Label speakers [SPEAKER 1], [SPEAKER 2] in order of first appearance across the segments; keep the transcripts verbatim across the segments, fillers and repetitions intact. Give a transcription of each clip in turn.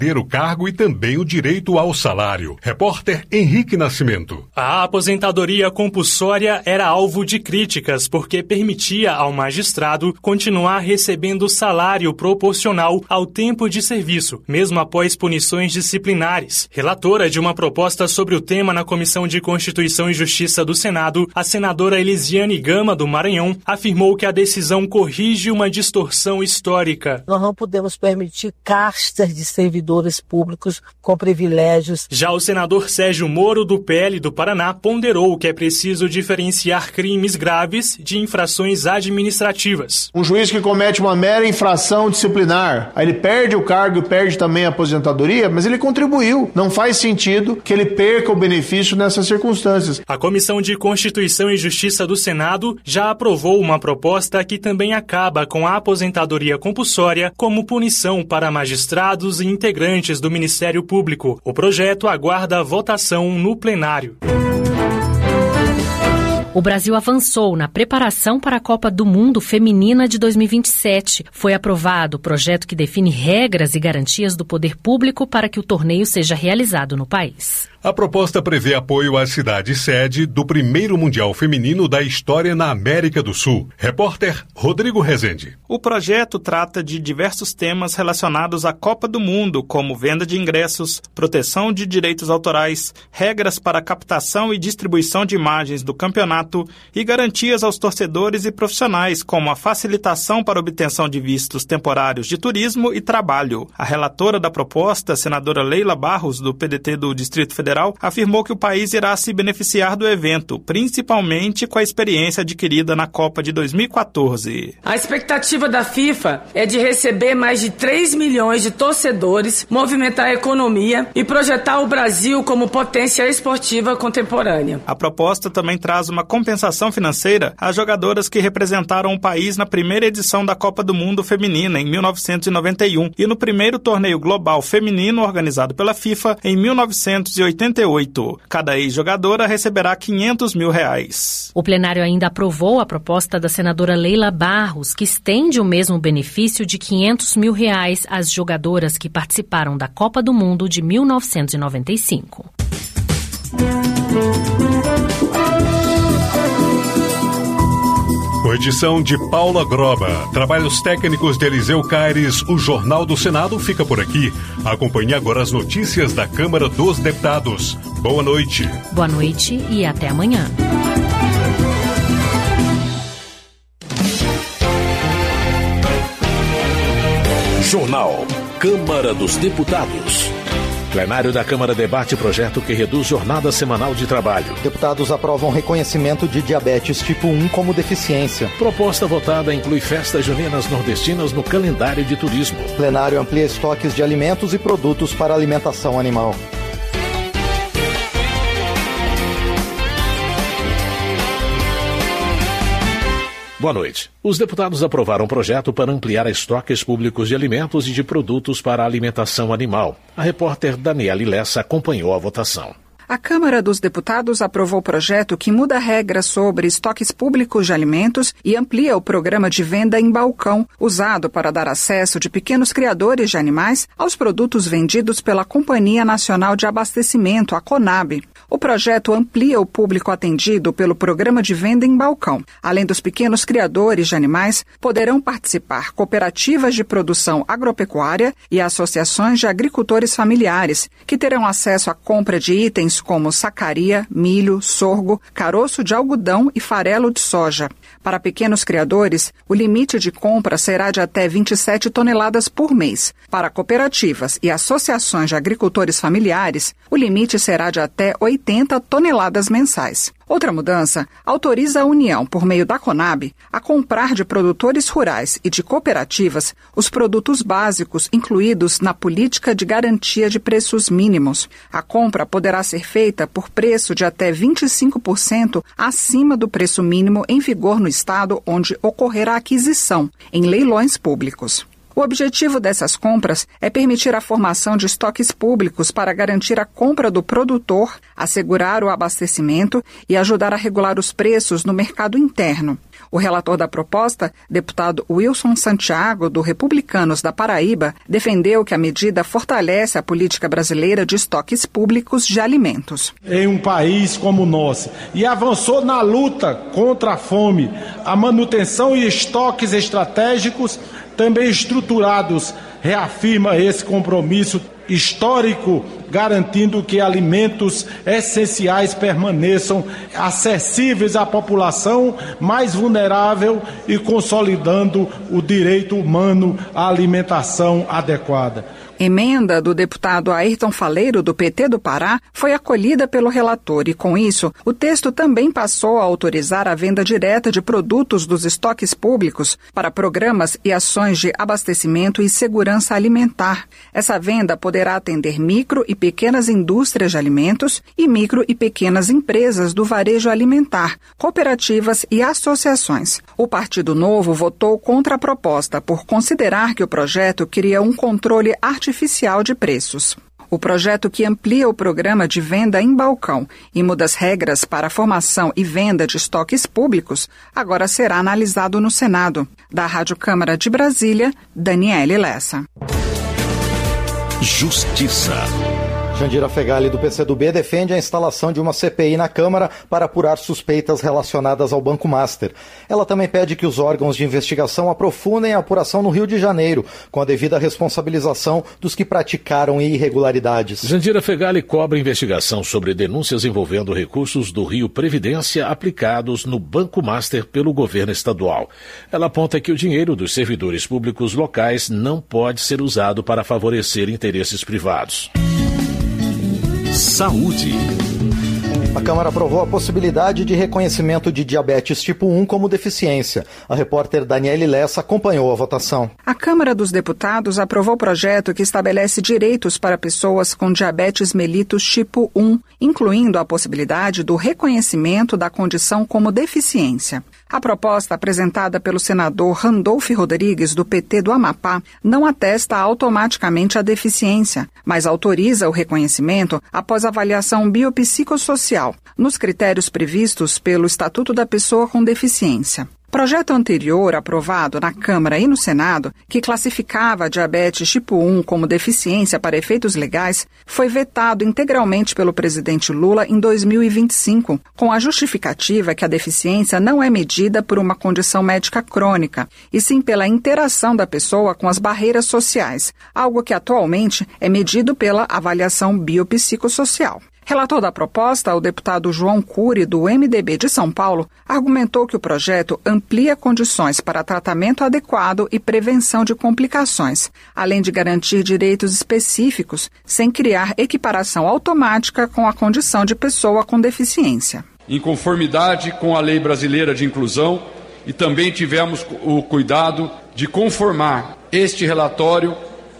[SPEAKER 1] ter o cargo e também o direito ao salário. Repórter Henrique Nascimento.
[SPEAKER 2] A aposentadoria compulsória era alvo de críticas porque permitia ao magistrado continuar recebendo salário proporcional ao tempo de serviço, mesmo após punições disciplinares. Relatora de uma proposta sobre o tema na Comissão de Constituição e Justiça do Senado, a senadora Elisiane Gama, do Maranhão, afirmou que a decisão corrige uma distorção histórica.
[SPEAKER 3] Nós não podemos permitir castas de servidores públicos com privilégios.
[SPEAKER 2] Já o senador Sérgio Moro, do P L do Paraná, ponderou que é preciso diferenciar crimes graves de infrações administrativas.
[SPEAKER 4] Um juiz que comete uma mera infração disciplinar, aí ele perde o cargo e perde também a aposentadoria, mas ele contribuiu. Não faz sentido que ele perca o benefício nessas circunstâncias.
[SPEAKER 2] A Comissão de Constituição e Justiça do Senado já aprovou uma proposta que também acaba com a aposentadoria compulsória como punição para magistrados e integrantes do Ministério Público. O projeto aguarda votação no plenário.
[SPEAKER 5] O Brasil avançou na preparação para a Copa do Mundo Feminina de dois mil e vinte e sete. Foi aprovado o projeto que define regras e garantias do poder público para que o torneio seja realizado no país.
[SPEAKER 1] A proposta prevê apoio à cidade-sede do primeiro Mundial Feminino da história na América do Sul. Repórter Rodrigo Rezende.
[SPEAKER 6] O projeto trata de diversos temas relacionados à Copa do Mundo, como venda de ingressos, proteção de direitos autorais, regras para a captação e distribuição de imagens do campeonato e garantias aos torcedores e profissionais, como a facilitação para obtenção de vistos temporários de turismo e trabalho. A relatora da proposta, a senadora Leila Barros, do P D T do Distrito Federal, afirmou que o país irá se beneficiar do evento, principalmente com a experiência adquirida na Copa de dois mil e quatorze.
[SPEAKER 7] A expectativa da FIFA é de receber mais de três milhões de torcedores, movimentar a economia e projetar o Brasil como potência esportiva contemporânea.
[SPEAKER 6] A proposta também traz uma compensação financeira às jogadoras que representaram o país na primeira edição da Copa do Mundo Feminina, em mil novecentos e noventa e um, e no primeiro torneio global feminino organizado pela FIFA, em mil novecentos e oitenta e oito. Cada ex-jogadora receberá quinhentos mil reais.
[SPEAKER 5] O plenário ainda aprovou a proposta da senadora Leila Barros, que estende o mesmo benefício de quinhentos mil reais às jogadoras que participaram da Copa do Mundo de mil novecentos e noventa e cinco.
[SPEAKER 1] Com edição de Paula Groba, trabalhos técnicos de Eliseu Caires, o Jornal do Senado fica por aqui. Acompanhe agora as notícias da Câmara dos Deputados. Boa noite.
[SPEAKER 5] Boa noite e até amanhã.
[SPEAKER 8] Jornal Câmara dos Deputados. Plenário da Câmara debate projeto que reduz jornada semanal de trabalho.
[SPEAKER 9] Deputados aprovam reconhecimento de diabetes tipo um como deficiência.
[SPEAKER 8] Proposta votada inclui festas juninas nordestinas no calendário de turismo.
[SPEAKER 9] Plenário amplia estoques de alimentos e produtos para alimentação animal.
[SPEAKER 8] Boa noite. Os deputados aprovaram um projeto para ampliar estoques públicos de alimentos e de produtos para a alimentação animal. A repórter Daniela Lessa acompanhou a votação.
[SPEAKER 10] A Câmara dos Deputados aprovou o projeto que muda regras sobre estoques públicos de alimentos e amplia o programa de venda em balcão, usado para dar acesso de pequenos criadores de animais aos produtos vendidos pela Companhia Nacional de Abastecimento, a CONAB. O projeto amplia o público atendido pelo programa de venda em balcão. Além dos pequenos criadores de animais, poderão participar cooperativas de produção agropecuária e associações de agricultores familiares, que terão acesso à compra de itens como sacaria, milho, sorgo, caroço de algodão e farelo de soja. Para pequenos criadores, o limite de compra será de até vinte e sete toneladas por mês. Para cooperativas e associações de agricultores familiares, o limite será de até oitenta toneladas mensais. Outra mudança autoriza a União, por meio da CONAB, a comprar de produtores rurais e de cooperativas os produtos básicos incluídos na política de garantia de preços mínimos. A compra poderá ser feita por preço de até vinte e cinco por cento acima do preço mínimo em vigor no estado onde ocorrer a aquisição, em leilões públicos. O objetivo dessas compras é permitir a formação de estoques públicos para garantir a compra do produtor, assegurar o abastecimento e ajudar a regular os preços no mercado interno. O relator da proposta, deputado Wilson Santiago, do Republicanos da Paraíba, defendeu que a medida fortalece a política brasileira de estoques públicos de alimentos.
[SPEAKER 11] Em um país como o nosso, e avançou na luta contra a fome, a manutenção e estoques estratégicos também estruturados, reafirma esse compromisso histórico, garantindo que alimentos essenciais permaneçam acessíveis à população mais vulnerável e consolidando o direito humano à alimentação adequada.
[SPEAKER 10] Emenda do deputado Ayrton Faleiro, do P T do Pará, foi acolhida pelo relator e, com isso, o texto também passou a autorizar a venda direta de produtos dos estoques públicos para programas e ações de abastecimento e segurança alimentar. Essa venda poderá atender micro e pequenas indústrias de alimentos e micro e pequenas empresas do varejo alimentar, cooperativas e associações. O Partido Novo votou contra a proposta por considerar que o projeto cria um controle artificial artificial de preços. O projeto, que amplia o programa de venda em balcão e muda as regras para a formação e venda de estoques públicos, agora será analisado no Senado. Da Rádio Câmara de Brasília, Daniele Lessa.
[SPEAKER 9] Justiça. Jandira Fegali, do P C do B, defende a instalação de uma C P I na Câmara para apurar suspeitas relacionadas ao Banco Master. Ela também pede que os órgãos de investigação aprofundem a apuração no Rio de Janeiro, com a devida responsabilização dos que praticaram irregularidades.
[SPEAKER 8] Jandira Fegali cobra investigação sobre denúncias envolvendo recursos do Rio Previdência aplicados no Banco Master pelo governo estadual. Ela aponta que o dinheiro dos servidores públicos locais não pode ser usado para favorecer interesses privados.
[SPEAKER 9] Saúde. A Câmara aprovou a possibilidade de reconhecimento de diabetes tipo um como deficiência. A repórter Daniele Lessa acompanhou a votação.
[SPEAKER 10] A Câmara dos Deputados aprovou o projeto que estabelece direitos para pessoas com diabetes mellitus tipo um, incluindo a possibilidade do reconhecimento da condição como deficiência. A proposta, apresentada pelo senador Randolfo Rodrigues, do P T do Amapá, não atesta automaticamente a deficiência, mas autoriza o reconhecimento após avaliação biopsicossocial, nos critérios previstos pelo Estatuto da Pessoa com Deficiência. Projeto anterior, aprovado na Câmara e no Senado, que classificava a diabetes tipo um como deficiência para efeitos legais, foi vetado integralmente pelo presidente Lula em dois mil e vinte e cinco, com a justificativa que a deficiência não é medida por uma condição médica crônica, e sim pela interação da pessoa com as barreiras sociais, algo que atualmente é medido pela avaliação biopsicossocial. Relator da proposta, o deputado João Cury, do M D B de São Paulo, argumentou que o projeto amplia condições para tratamento adequado e prevenção de complicações, além de garantir direitos específicos, sem criar equiparação automática com a condição de pessoa com deficiência.
[SPEAKER 12] Em conformidade com a Lei Brasileira de Inclusão, e também tivemos o cuidado de conformar este relatório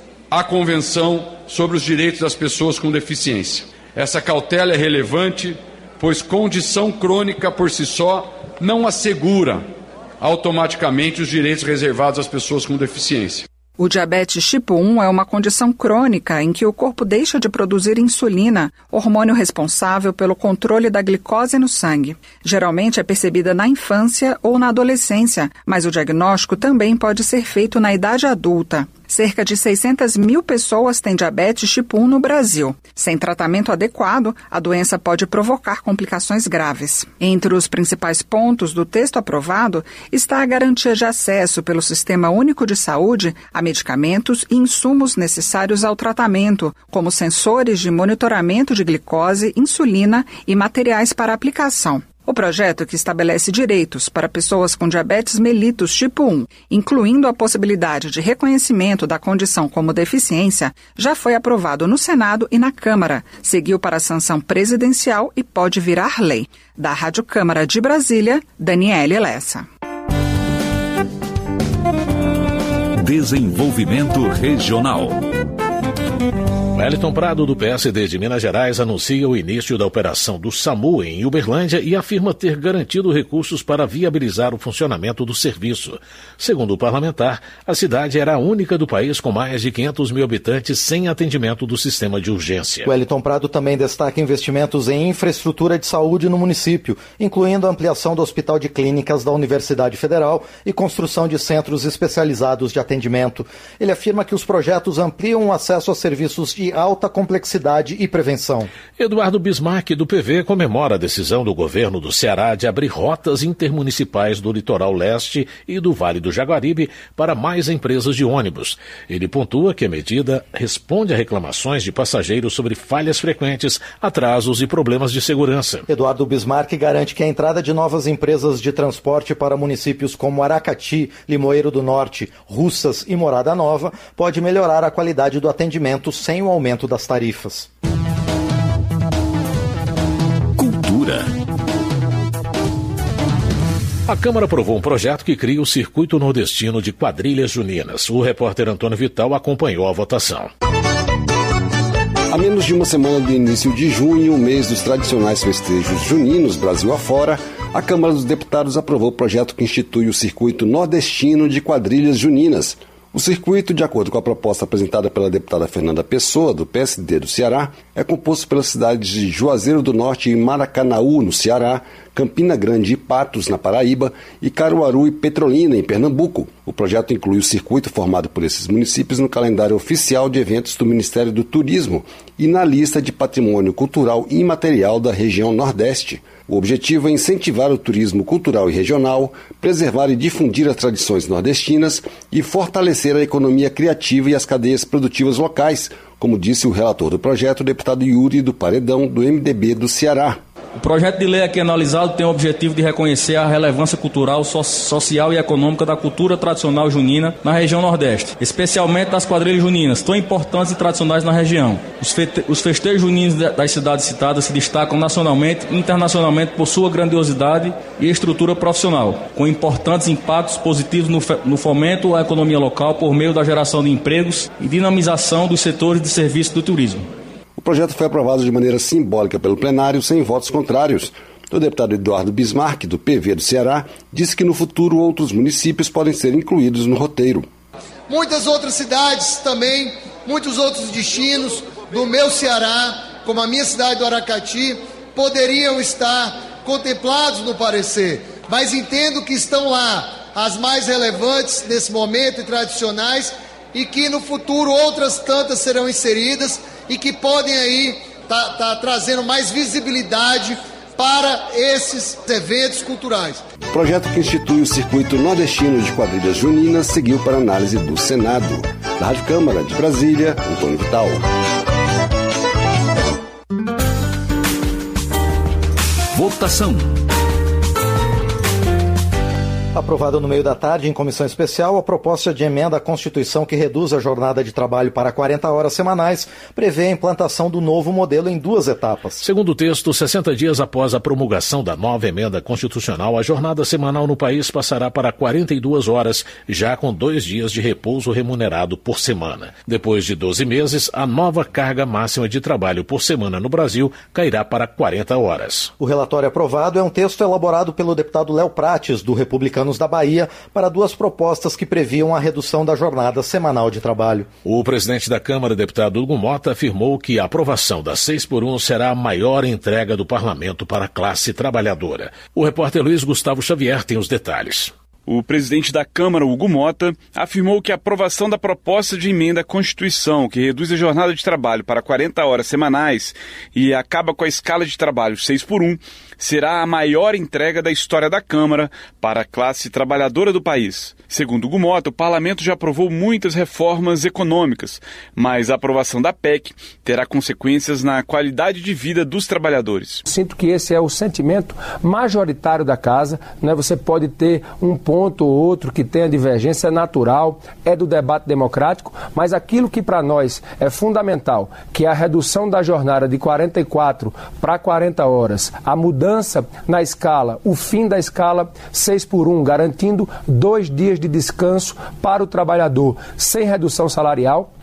[SPEAKER 12] à Convenção sobre os Direitos das Pessoas com Deficiência. Essa cautela é relevante, pois condição crônica por si só não assegura automaticamente os direitos reservados às pessoas com deficiência.
[SPEAKER 10] O diabetes tipo um é uma condição crônica em que o corpo deixa de produzir insulina, hormônio responsável pelo controle da glicose no sangue. Geralmente é percebida na infância ou na adolescência, mas o diagnóstico também pode ser feito na idade adulta. Cerca de seiscentas mil pessoas têm diabetes tipo um no Brasil. Sem tratamento adequado, a doença pode provocar complicações graves. Entre os principais pontos do texto aprovado está a garantia de acesso pelo Sistema Único de Saúde a medicamentos e insumos necessários ao tratamento, como sensores de monitoramento de glicose, insulina e materiais para aplicação. O projeto, que estabelece direitos para pessoas com diabetes mellitus tipo um, incluindo a possibilidade de reconhecimento da condição como deficiência, já foi aprovado no Senado e na Câmara, seguiu para a sanção presidencial e pode virar lei. Da Rádio Câmara de Brasília, Daniele Lessa.
[SPEAKER 13] Desenvolvimento Regional.
[SPEAKER 8] Wellington Prado, do P S D de Minas Gerais, anuncia o início da operação do SAMU em Uberlândia e afirma ter garantido recursos para viabilizar o funcionamento do serviço. Segundo o parlamentar, a cidade era a única do país com mais de quinhentos mil habitantes sem atendimento do sistema de urgência.
[SPEAKER 9] Wellington Prado também destaca investimentos em infraestrutura de saúde no município, incluindo a ampliação do Hospital de Clínicas da Universidade Federal e construção de centros especializados de atendimento. Ele afirma que os projetos ampliam o acesso a serviços de alta complexidade e prevenção.
[SPEAKER 8] Eduardo Bismarck, do P V, comemora a decisão do governo do Ceará de abrir rotas intermunicipais do litoral leste e do Vale do Jaguaribe para mais empresas de ônibus. Ele pontua que a medida responde a reclamações de passageiros sobre falhas frequentes, atrasos e problemas de segurança.
[SPEAKER 9] Eduardo Bismarck garante que a entrada de novas empresas de transporte para municípios como Aracati, Limoeiro do Norte, Russas e Morada Nova pode melhorar a qualidade do atendimento sem o aumento das tarifas.
[SPEAKER 13] Cultura.
[SPEAKER 8] A Câmara aprovou um projeto que cria o Circuito Nordestino de Quadrilhas Juninas. O repórter Antônio Vital acompanhou a votação.
[SPEAKER 14] A menos de uma semana do início de junho, o mês dos tradicionais festejos juninos Brasil afora, a Câmara dos Deputados aprovou o projeto que institui o Circuito Nordestino de Quadrilhas Juninas. O circuito, de acordo com a proposta apresentada pela deputada Fernanda Pessoa, do P S D do Ceará, é composto pelas cidades de Juazeiro do Norte e Maracanaú, no Ceará, Campina Grande e Patos, na Paraíba, e Caruaru e Petrolina, em Pernambuco. O projeto inclui o circuito formado por esses municípios no calendário oficial de eventos do Ministério do Turismo e na lista de patrimônio cultural imaterial da região Nordeste. O objetivo é incentivar o turismo cultural e regional, preservar e difundir as tradições nordestinas e fortalecer a economia criativa e as cadeias produtivas locais, como disse o relator do projeto, o deputado Yuri do Paredão, do M D B do Ceará.
[SPEAKER 15] O projeto de lei aqui analisado tem o objetivo de reconhecer a relevância cultural, so- social e econômica da cultura tradicional junina na região Nordeste, especialmente das quadrilhas juninas, tão importantes e tradicionais na região. Os, fe- os festejos juninos de- das cidades citadas se destacam nacionalmente e internacionalmente por sua grandiosidade e estrutura profissional, com importantes impactos positivos no, fe- no fomento à economia local por meio da geração de empregos e dinamização dos setores de serviço do turismo.
[SPEAKER 14] O projeto foi aprovado de maneira simbólica pelo plenário, sem votos contrários. O deputado Eduardo Bismarck, do P V do Ceará, disse que no futuro outros municípios podem ser incluídos no roteiro.
[SPEAKER 16] Muitas outras cidades também, muitos outros destinos do meu Ceará, como a minha cidade do Aracati, poderiam estar contemplados no parecer, mas entendo que estão lá as mais relevantes nesse momento e tradicionais, e que no futuro outras tantas serão inseridas e que podem aí tá, tá trazendo mais visibilidade para esses eventos culturais.
[SPEAKER 14] O projeto que institui o Circuito Nordestino de Quadrilhas Juninas seguiu para análise do Senado. Da Rádio Câmara de Brasília, Antônio Vital.
[SPEAKER 13] Votação.
[SPEAKER 9] Aprovada no meio da tarde em comissão especial, a proposta de emenda à Constituição que reduz a jornada de trabalho para quarenta horas semanais prevê a implantação do novo modelo em duas etapas.
[SPEAKER 8] Segundo o texto, sessenta dias após a promulgação da nova emenda constitucional, a jornada semanal no país passará para quarenta e duas horas, já com dois dias de repouso remunerado por semana. Depois de doze meses, a nova carga máxima de trabalho por semana no Brasil cairá para quarenta horas.
[SPEAKER 9] O relatório aprovado é um texto elaborado pelo deputado Léo Prates, do Republicano da Bahia, para duas propostas que previam a redução da jornada semanal de trabalho.
[SPEAKER 8] O presidente da Câmara, deputado Hugo Mota, afirmou que a aprovação da seis por um será a maior entrega do parlamento para a classe trabalhadora. O repórter Luiz Gustavo Xavier tem os detalhes.
[SPEAKER 17] O presidente da Câmara, Hugo Mota, afirmou que a aprovação da proposta de emenda à Constituição, que reduz a jornada de trabalho para quarenta horas semanais e acaba com a escala de trabalho seis por um, será a maior entrega da história da Câmara para a classe trabalhadora do país. Segundo Hugo Mota, o parlamento já aprovou muitas reformas econômicas, mas a aprovação da P E C terá consequências na qualidade de vida dos trabalhadores.
[SPEAKER 18] Sinto que esse é o sentimento majoritário da casa, né? Você pode ter um ponto ou outro que tenha divergência, é natural, é do debate democrático, mas aquilo que para nós é fundamental, que é a redução da jornada de quarenta e quatro para quarenta horas, a mudança na escala, o fim da escala seis por um, garantindo dois dias de descanso para o trabalhador, sem redução salarial,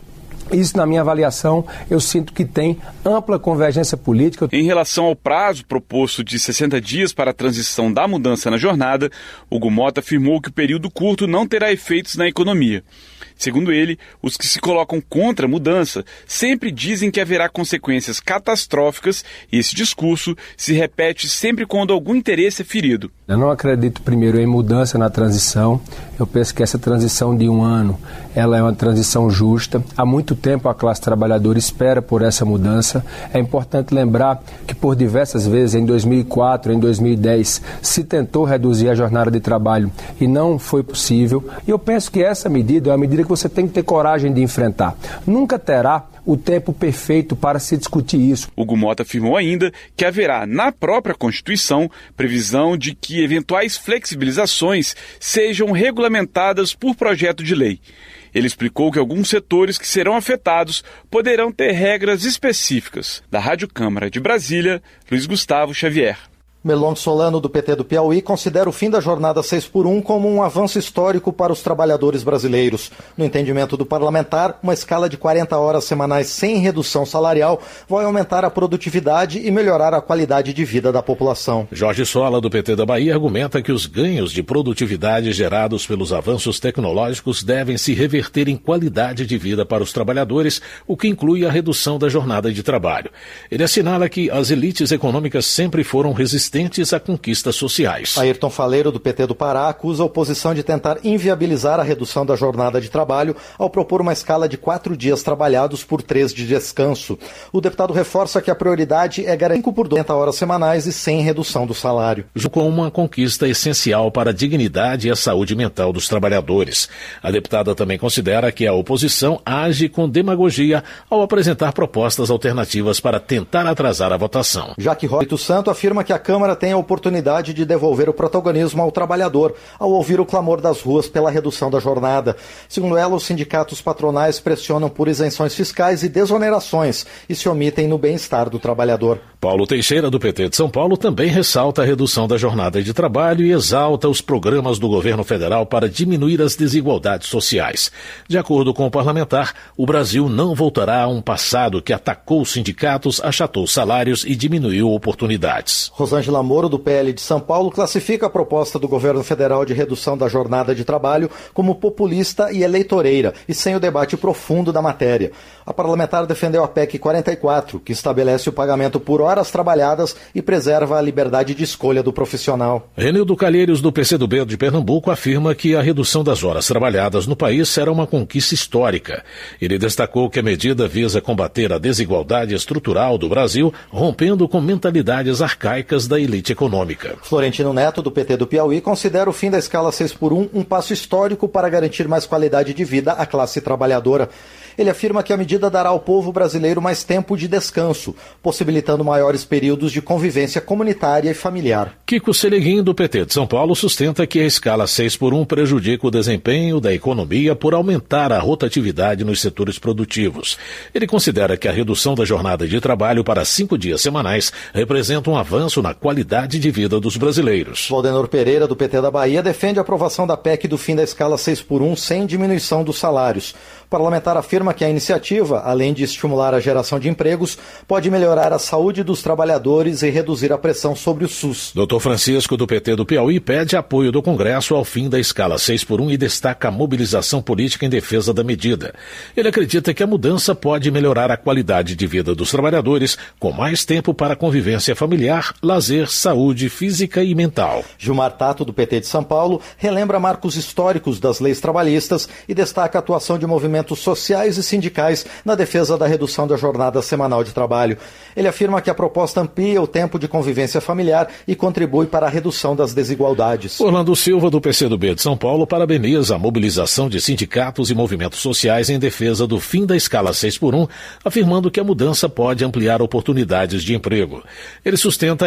[SPEAKER 18] Isso, na minha avaliação, eu sinto que tem ampla convergência política.
[SPEAKER 17] Em relação ao prazo proposto de sessenta dias para a transição da mudança na jornada, Hugo Mota afirmou que o período curto não terá efeitos na economia. Segundo ele, os que se colocam contra a mudança sempre dizem que haverá consequências catastróficas e esse discurso se repete sempre quando algum interesse é ferido.
[SPEAKER 18] Eu não acredito, primeiro, em mudança na transição. Eu penso que essa transição de um ano, ela é uma transição justa. Há muito tempo a classe trabalhadora espera por essa mudança. É importante lembrar que por diversas vezes, em dois mil e quatro, em dois mil e dez, se tentou reduzir a jornada de trabalho e não foi possível. E eu penso que essa medida é uma medida que você tem que ter coragem de enfrentar. Nunca terá o tempo perfeito para se discutir isso.
[SPEAKER 17] Hugo Mota afirmou ainda que haverá na própria Constituição previsão de que eventuais flexibilizações sejam regulamentadas por projeto de lei. Ele explicou que alguns setores que serão afetados poderão ter regras específicas. Da Rádio Câmara de Brasília, Luiz Gustavo Xavier.
[SPEAKER 9] Melon Solano, do P T do Piauí, considera o fim da jornada seis por um como um avanço histórico para os trabalhadores brasileiros. No entendimento do parlamentar, uma escala de quarenta horas semanais sem redução salarial vai aumentar a produtividade e melhorar a qualidade de vida da população.
[SPEAKER 8] Jorge Sola, do P T da Bahia, argumenta que os ganhos de produtividade gerados pelos avanços tecnológicos devem se reverter em qualidade de vida para os trabalhadores, o que inclui a redução da jornada de trabalho. Ele assinala que as elites econômicas sempre foram resistentes a conquistas sociais.
[SPEAKER 9] Ayrton Faleiro, do P T do Pará, acusa a oposição de tentar inviabilizar a redução da jornada de trabalho ao propor uma escala de quatro dias trabalhados por três de descanso. O deputado reforça que a prioridade é garantir por quarenta horas semanais e sem redução do salário.
[SPEAKER 8] Com uma conquista essencial para a dignidade e a saúde mental dos trabalhadores. A deputada também considera que a oposição age com demagogia ao apresentar propostas alternativas para tentar atrasar a votação.
[SPEAKER 9] Jaque Roito Santo afirma que a Câmara tem a oportunidade de devolver o protagonismo ao trabalhador, ao ouvir o clamor das ruas pela redução da jornada. Segundo ela, os sindicatos patronais pressionam por isenções fiscais e desonerações e se omitem no bem-estar do trabalhador.
[SPEAKER 8] Paulo Teixeira, do P T de São Paulo, também ressalta a redução da jornada de trabalho e exalta os programas do governo federal para diminuir as desigualdades sociais. De acordo com o parlamentar, o Brasil não voltará a um passado que atacou os sindicatos, achatou salários e diminuiu oportunidades.
[SPEAKER 9] Rosângela Moro, do P L de São Paulo, classifica a proposta do governo federal de redução da jornada de trabalho como populista e eleitoreira e sem o debate profundo da matéria. A parlamentar defendeu a P E C quarenta e quatro, que estabelece o pagamento por horas trabalhadas e preserva a liberdade de escolha do profissional.
[SPEAKER 8] Renildo Calheiros, do P C do B de Pernambuco, afirma que a redução das horas trabalhadas no país será uma conquista histórica. Ele destacou que a medida visa combater a desigualdade estrutural do Brasil, rompendo com mentalidades arcaicas da elite econômica.
[SPEAKER 9] Florentino Neto, do P T do Piauí, considera o fim da escala seis por um um passo histórico para garantir mais qualidade de vida à classe trabalhadora. Ele afirma que a medida dará ao povo brasileiro mais tempo de descanso, possibilitando maiores períodos de convivência comunitária e familiar.
[SPEAKER 8] Kiko Seleguin, do P T de São Paulo, sustenta que a escala seis por um prejudica o desempenho da economia por aumentar a rotatividade nos setores produtivos. Ele considera que a redução da jornada de trabalho para cinco dias semanais representa um avanço na qualidade de vida dos brasileiros.
[SPEAKER 9] Valdenor Pereira, do P T da Bahia, defende a aprovação da P E C do fim da escala seis por um sem diminuição dos salários. O parlamentar afirma que a iniciativa, além de estimular a geração de empregos, pode melhorar a saúde dos trabalhadores e reduzir a pressão sobre o SUS.
[SPEAKER 8] doutor Francisco, do P T do Piauí, pede apoio do Congresso ao fim da escala seis por um e destaca a mobilização política em defesa da medida. Ele acredita que a mudança pode melhorar a qualidade de vida dos trabalhadores, com mais tempo para convivência familiar, lazer, saúde física e mental.
[SPEAKER 9] Gilmar Tato, do P T de São Paulo, relembra marcos históricos das leis trabalhistas e destaca a atuação de movimentos sociais e sindicais na defesa da redução da jornada semanal de trabalho. Ele afirma que a proposta amplia o tempo de convivência familiar e contribui para a redução das desigualdades.
[SPEAKER 8] Orlando Silva, do P C do B de São Paulo, parabeniza a mobilização de sindicatos e movimentos sociais em defesa do fim da escala seis por um, afirmando que a mudança pode ampliar oportunidades de emprego. Ele sustenta ainda que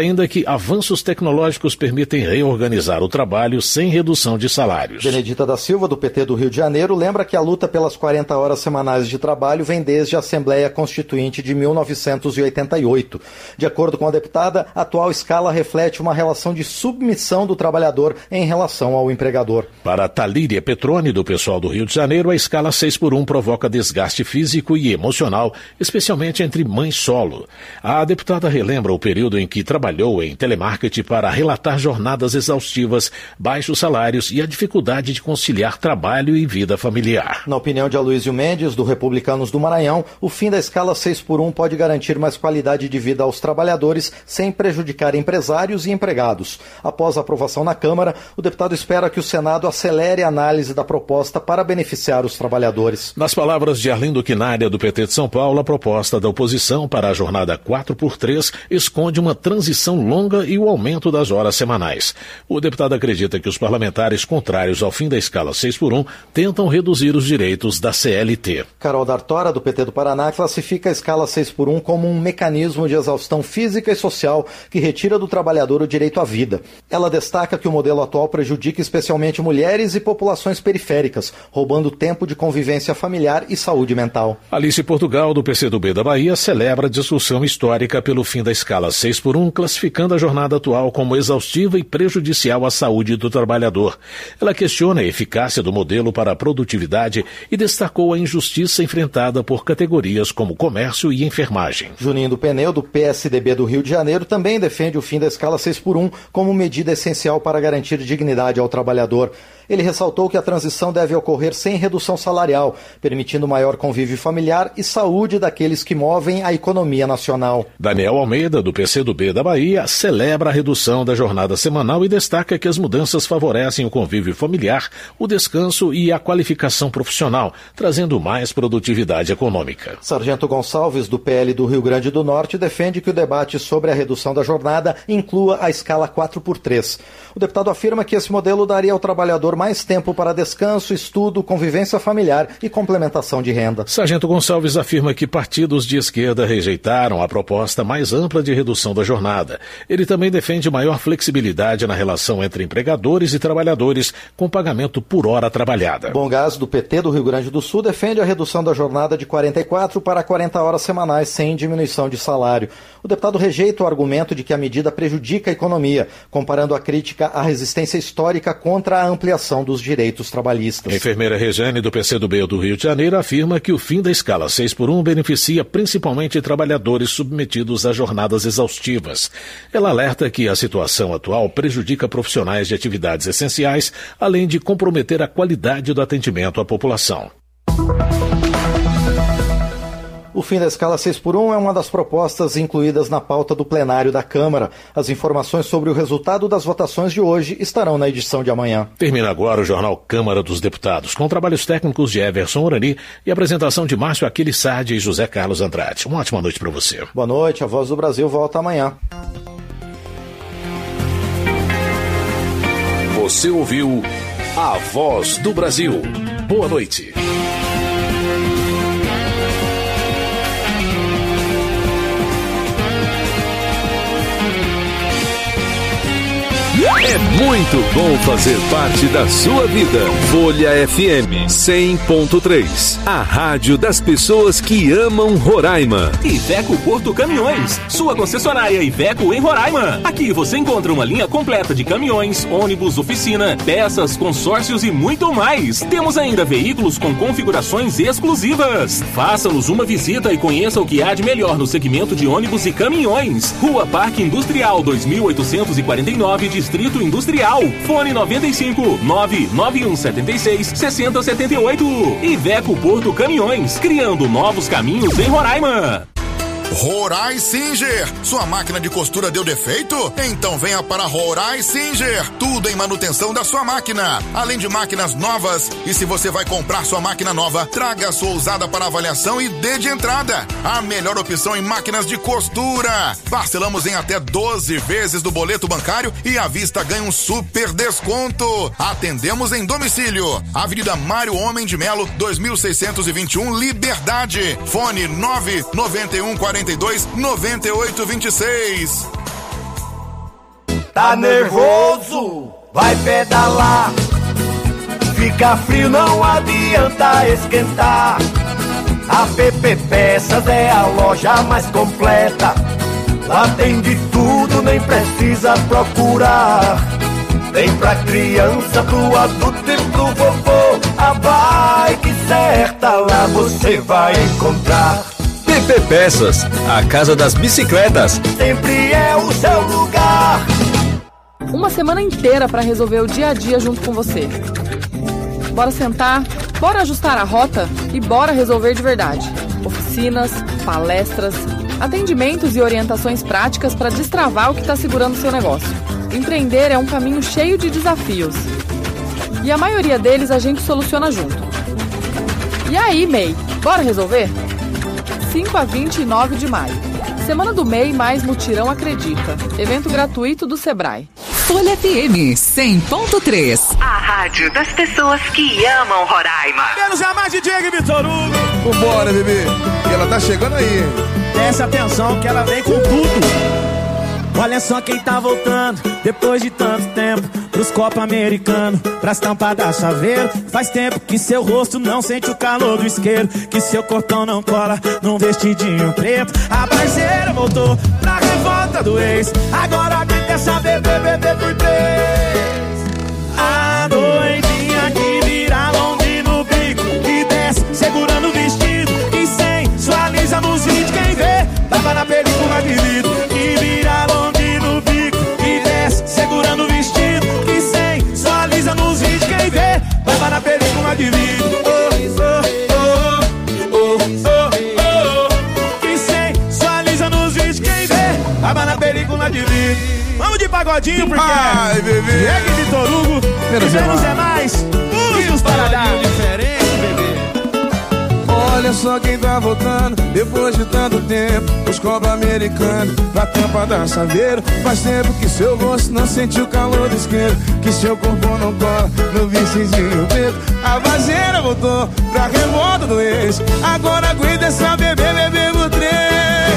[SPEAKER 8] que avanços tecnológicos permitem reorganizar o trabalho sem redução de salários.
[SPEAKER 9] Benedita da Silva, do P T do Rio de Janeiro, lembra que a luta pelas quarenta horas semanais de trabalho vem desde a Assembleia Constituinte de mil novecentos e oitenta e oito. De acordo com a deputada, a atual escala reflete uma relação de submissão do trabalhador em relação ao empregador.
[SPEAKER 8] Para Talíria Petroni, do pessoal do Rio de Janeiro, a escala seis por um provoca desgaste físico e emocional, especialmente entre mães solo. A deputada relembra o período em que trabalhou em telemarketing para relatar jornadas exaustivas, baixos salários e a dificuldade de conciliar trabalho e vida familiar.
[SPEAKER 9] Na opinião de Aloysio Mendes, do Republicanos do Maranhão, o fim da escala seis por um pode garantir mais qualidade de vida aos trabalhadores sem prejudicar empresários e empregados. Após a aprovação na Câmara, o deputado espera que o Senado acelere a análise da proposta para beneficiar os trabalhadores.
[SPEAKER 8] Nas palavras de Arlindo Quinária, do P T de São Paulo, a proposta da oposição para a jornada quatro por três esconde uma transição longa e o aumento das horas semanais. O deputado acredita que os parlamentares contrários ao fim da escala seis por um tentam reduzir os direitos da C L T.
[SPEAKER 9] Carol D'Artora, do P T do Paraná, classifica a escala seis por um como um mecanismo de exaustão física e social que retira do trabalhador o direito à vida. Ela destaca que o modelo atual prejudica especialmente mulheres e populações periféricas, roubando tempo de convivência familiar e saúde mental.
[SPEAKER 8] Alice Portugal, do P C do B da Bahia, celebra a discussão histórica pelo fim da escala seis por um, classificando a jornada atual como exaustiva e prejudicial à saúde do trabalhador. Ela questiona a eficácia do modelo para a produtividade e destacou a injustiça enfrentada por categorias como comércio e enfermagem.
[SPEAKER 9] Juninho do Pneu, do P S D B do Rio de Janeiro, também defende o fim da escala seis por um como medida essencial para garantir dignidade ao trabalhador. Ele ressaltou que a transição deve ocorrer sem redução salarial, permitindo maior convívio familiar e saúde daqueles que movem a economia nacional.
[SPEAKER 8] Daniel Almeida, do P C do B da Bahia, celebra a redução da jornada semanal e destaca que as mudanças favorecem o convívio familiar, o descanso e a qualificação profissional, trazendo mais produtividade econômica.
[SPEAKER 9] Sargento Gonçalves, do P L do Rio Grande do Norte, defende que o debate sobre a redução da jornada inclua a escala quatro por três. O deputado afirma que esse modelo daria ao trabalhador mais tempo para descanso, estudo, convivência familiar e complementação de renda.
[SPEAKER 8] Sargento Gonçalves afirma que partidos de esquerda rejeitaram a proposta mais ampla de redução da jornada. Ele também defende maior flexibilidade na relação entre empregadores e trabalhadores, com pagamento por hora trabalhada.
[SPEAKER 9] Bom Gás, do P T do Rio Grande do Sul, defende a redução da jornada de quarenta e quatro para quarenta horas semanais sem diminuição de salário. O deputado rejeita o argumento de que a medida prejudica a economia, comparando a crítica à resistência histórica contra a ampliação dos direitos trabalhistas.
[SPEAKER 8] A enfermeira Rejane, do P C do B do Rio de Janeiro, afirma que o fim da escala seis por um beneficia principalmente trabalhadores submetidos a jornadas exaustivas. Ela alerta que a situação atual prejudica profissionais de atividades essenciais, além de comprometer a qualidade do atendimento à população.
[SPEAKER 9] O fim da escala seis por um é uma das propostas incluídas na pauta do plenário da Câmara. As informações sobre o resultado das votações de hoje estarão na edição de amanhã.
[SPEAKER 8] Termina agora o jornal Câmara dos Deputados, com trabalhos técnicos de Everson Urani e apresentação de Márcio Aquiles Sardi e José Carlos Andrade. Uma ótima noite para você.
[SPEAKER 9] Boa noite, a Voz do Brasil volta amanhã.
[SPEAKER 13] Você ouviu A Voz do Brasil. Boa noite. É muito bom fazer parte da sua vida. Folha F M cem ponto três. A rádio das pessoas que amam Roraima.
[SPEAKER 19] Iveco Porto Caminhões, sua concessionária Iveco em Roraima. Aqui você encontra uma linha completa de caminhões, ônibus, oficina, peças, consórcios e muito mais. Temos ainda veículos com configurações exclusivas. Faça-nos uma visita e conheça o que há de melhor no segmento de ônibus e caminhões. Rua Parque Industrial dois mil oitocentos e quarenta e nove, Distrito Industrial. Fone noventa e cinco, nove nove um sete seis, seis zero sete oito. Iveco Porto Caminhões, criando novos caminhos em Roraima.
[SPEAKER 20] Rorai Singer, sua máquina de costura deu defeito? Então venha para Rorai Singer, tudo em manutenção da sua máquina, além de máquinas novas. E se você vai comprar sua máquina nova, traga a sua usada para avaliação e dê de entrada. A melhor opção em máquinas de costura. Parcelamos em até doze vezes do boleto bancário e à vista ganha um super desconto. Atendemos em domicílio. Avenida Mário Homem de Melo, dois mil seiscentos e vinte e um, Liberdade. Fone nove nove um, quarenta e dois, noventa e oito, vinte e seis.
[SPEAKER 21] Tá nervoso? Vai pedalar. Fica frio, não adianta esquentar. A P P Peças é a loja mais completa. Lá tem de tudo, nem precisa procurar. Tem pra criança, pro adulto e pro vovô. A bike certa lá você vai encontrar.
[SPEAKER 22] P P Peças, a casa das bicicletas.
[SPEAKER 21] Sempre é o seu lugar.
[SPEAKER 23] Uma semana inteira para resolver o dia a dia junto com você. Bora sentar, bora ajustar a rota e bora resolver de verdade. Oficinas, palestras, atendimentos e orientações práticas para destravar o que está segurando o seu negócio. Empreender é um caminho cheio de desafios. E a maioria deles a gente soluciona junto. E aí, M E I, bora resolver? cinco a vinte e nove de maio. Semana do M E I mais Mutirão Acredita. Evento gratuito do Sebrae.
[SPEAKER 24] Folha F M cem ponto três.
[SPEAKER 25] A rádio das pessoas que amam Roraima.
[SPEAKER 26] Menos a mais D J Vitor Hugo.
[SPEAKER 27] Vambora, bebê. E ela tá chegando aí.
[SPEAKER 26] Presta atenção que ela vem com tudo. Olha só quem tá voltando, depois de tanto tempo, pros Copa Americano, pras tampas da Saveiro. Faz tempo que seu rosto não sente o calor do isqueiro, que seu corpão não cola num vestidinho preto. A parceira voltou pra revolta do ex, agora aguenta essa bebê, bebê por três. A doidinha que vira longe no bico e desce segurando o vestido e sensualiza nos vídeos. Quem vê, tava na película de vidro. Que vira longe no bico e desce segurando o vestido que sensualiza nos vídeos. Quem vê, tava na película de vidro. Oh, oh, oh, oh, oh. Que sensualiza nos vídeos. Quem vê, tava na película de vidro. Vamos de pagodinho porque
[SPEAKER 27] ai, bebê.
[SPEAKER 26] Diego e Vitor Hugo.
[SPEAKER 27] Menos,
[SPEAKER 26] menos é mais. Músicos para dar diferente, bebê.
[SPEAKER 27] Olha só quem tá voltando, depois de tanto tempo, os Copa Americano, pra tampa da Saveiro. Faz tempo que seu rosto não sentiu o calor do isqueiro, que seu corpo não cola no vestidinho preto. A vazeira voltou pra revolta do ex, agora aguenta essa bebê, bebê por três.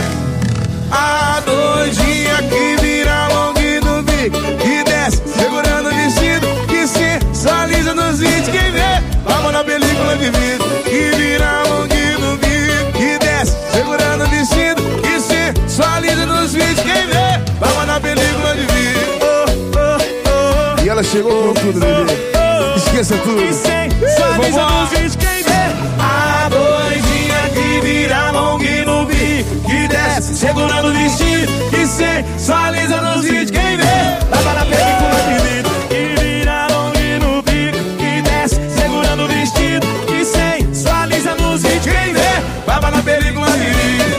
[SPEAKER 27] A doidinha que vira longe no bico e desce segurando o vestido que sensualiza nos vídeos. Quem vê, vamos na película de vidro. Que vira longe no bico e desce segurando o vestido que sensualiza nos vídeos. Quem vê, vamos na película de vidro. Oh, oh, oh. E ela chegou com tudo, bebê. Esqueça tudo.
[SPEAKER 26] Que sensualiza nos vídeos. Quem vê, a doidinha que vira longe no bico que desce segurando o vestido que sensualiza nos vídeos. Quem vê, tava na película de vidro. Que vira longe no bico que desce segurando o vestido que sensualiza nos vídeos. Quem vê, tava na película de vidro.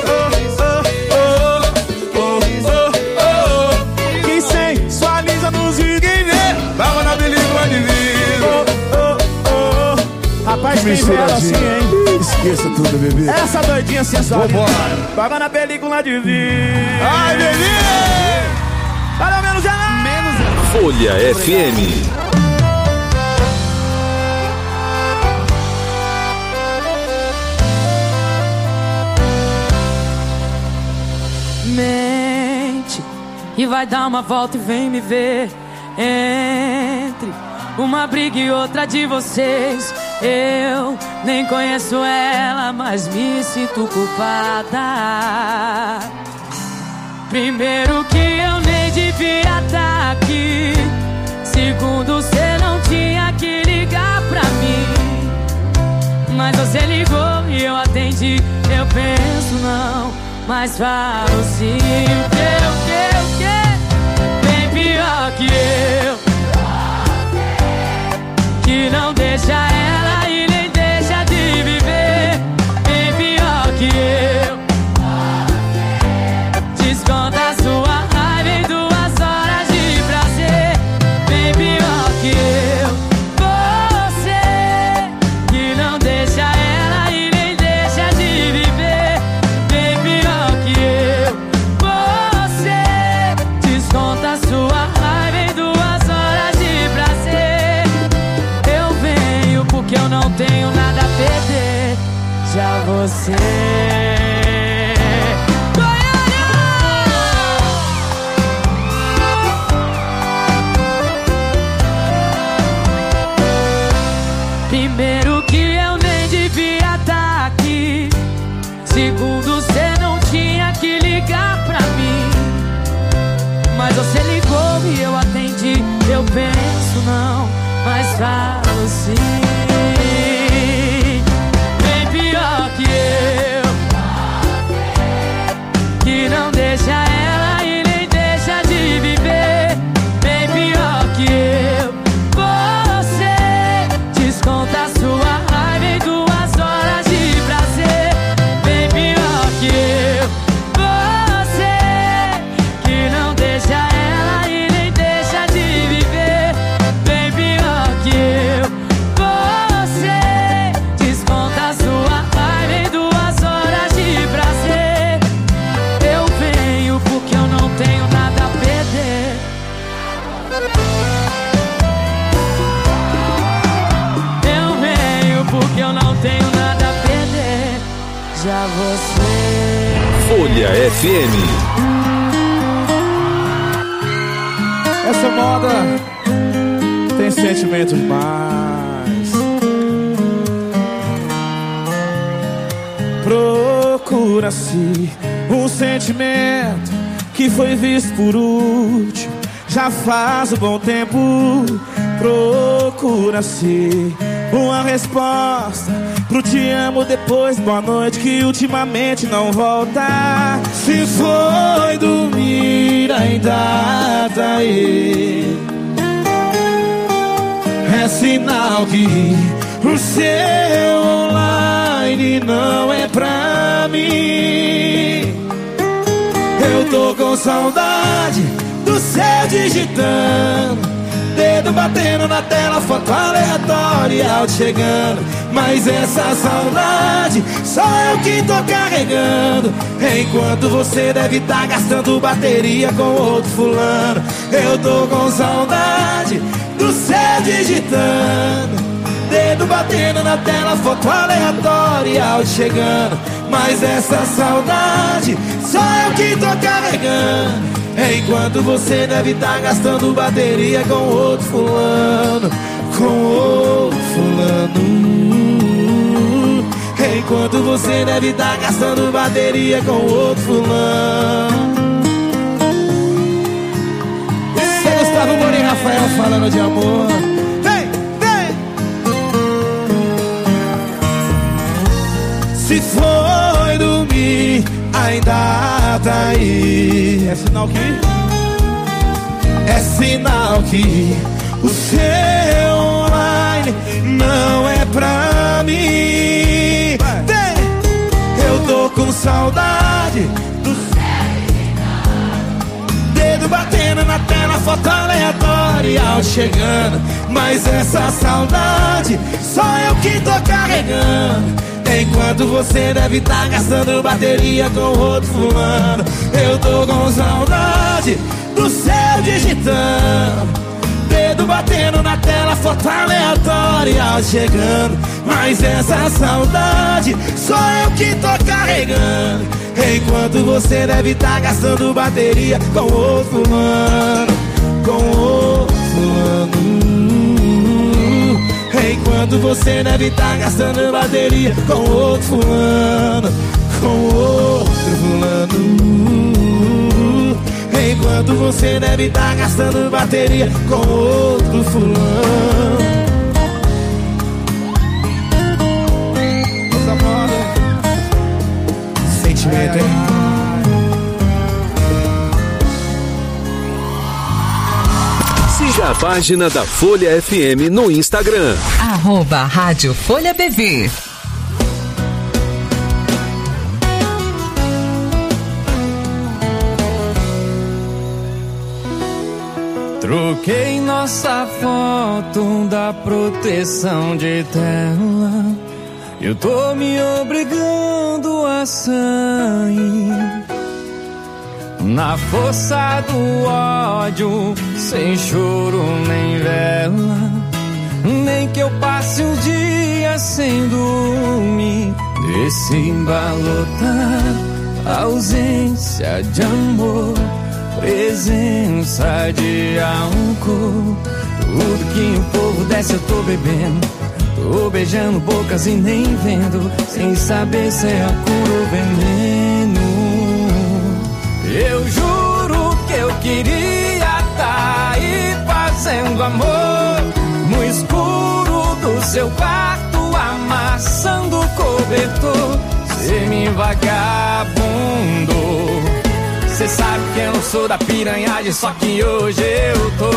[SPEAKER 26] Oh, oh, oh, oh, oh, oh. Que sensualiza nos vídeos. Quem vê, tava na película de vidro. Oh, oh, oh. Rapaz, quem vê ela assim, hein?
[SPEAKER 27] Esqueça tudo, bebê.
[SPEAKER 26] Essa doidinha sensual.
[SPEAKER 27] Vambora.
[SPEAKER 26] Tava na película de vidro.
[SPEAKER 27] Ai, bebê!
[SPEAKER 26] Para menos é menos.
[SPEAKER 22] Folha F M.
[SPEAKER 28] Mente e vai dar uma volta e vem me ver. Entre uma briga e outra de vocês, eu nem conheço ela, mas me sinto culpada. Primeiro que eu nem devia estar aqui, segundo você não tinha que ligar pra mim, mas você ligou e eu atendi. Eu penso não, mas falo sim. O que, o que, o que? Bem pior que eu, que não deixa ela e nem deixa de viver. Bem pior que eu, desconta sua raiva em duas horas de prazer. Bem pior que eu, você que não deixa ela e nem deixa de viver. Bem pior que eu, você desconta sua raiva em duas horas de prazer. Eu venho porque eu não tenho nada a perder. Já você Mas você ligou e eu atendi. Eu penso não, mas falo sim. Bem pior que eu, que não deixa ela e nem deixa de viver. Bem pior que eu, você desconta sua raiva em duas horas de prazer. Bem pior que eu, você que não deixa ela e nem deixa de viver. Bem pior que eu, você desconta sua raiva em duas horas de prazer. Eu venho porque eu não tenho nada a perder. Eu venho porque eu não tenho nada a perder. Já você.
[SPEAKER 13] Folha F M.
[SPEAKER 26] Essa moda tem sentimento demais. Procura-se um sentimento que foi visto por último. Já faz um bom tempo. Procura-se uma resposta pro te amo depois boa noite que ultimamente não volta. Se foi dormir ainda tá aí, é sinal que o seu online não é pra mim. Eu tô com saudade do céu digitando, dedo batendo na tela, foto aleatória, áudio chegando. Mas essa saudade só eu que tô carregando, enquanto você deve tá gastando bateria com outro fulano. Eu tô com saudade do céu digitando, dedo batendo na tela, foto aleatória, áudio chegando. Mas essa saudade só eu que tô carregando, enquanto você deve tá gastando bateria com outro fulano. Com outro fulano. Enquanto você deve tá gastando bateria com outro fulano. Esse é Gustavo Moura e Rafael falando de amor. Vem, vem. Se foi dormir ainda tá aí, é sinal que é sinal que o seu online não é pra mim. Vem. Eu tô com saudade do dedo batendo na tela, foto aleatória, áudio chegando. Mas essa saudade só eu que tô carregando, enquanto você deve tá gastando bateria com outro fulano. Eu tô com saudade do céu digitando, dedo batendo na tela, foto aleatória, áudio chegando. Mas essa saudade só eu que tô carregando, enquanto você deve tá gastando bateria com outro fulano. Com outro fulano. Enquanto você deve tá gastando bateria com outro fulano. Com outro fulano. Enquanto você deve tá gastando bateria com outro fulano. Essa moda, sentimento, hein?
[SPEAKER 13] Siga a página da Folha F M no Instagram.
[SPEAKER 24] Arroba Rádio Folha B V.
[SPEAKER 28] Troquei nossa foto da proteção de tela. Eu tô me obrigando a sair na força do ódio, sem choro nem vela. Nem que eu passe um dia sem dormir, desse embalotar, ausência de amor, presença de álcool. Tudo que o povo desce eu tô bebendo, tô beijando bocas e nem vendo, sem saber se é a cura ou veneno. Eu juro que eu queria
[SPEAKER 1] seu quarto, amassando o cobertor. Semi vagabundo. Cê sabe que eu não sou da piranhagem, só que hoje eu tô.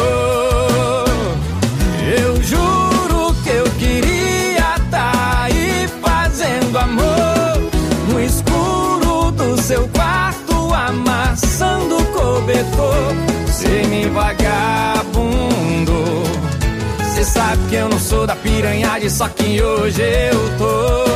[SPEAKER 1] Eu juro que eu queria tá aí fazendo amor no escuro do seu quarto, amassando o cobertor. Semi vagabundo. Cê sabe que eu não sou da piranhagem, só que hoje eu tô.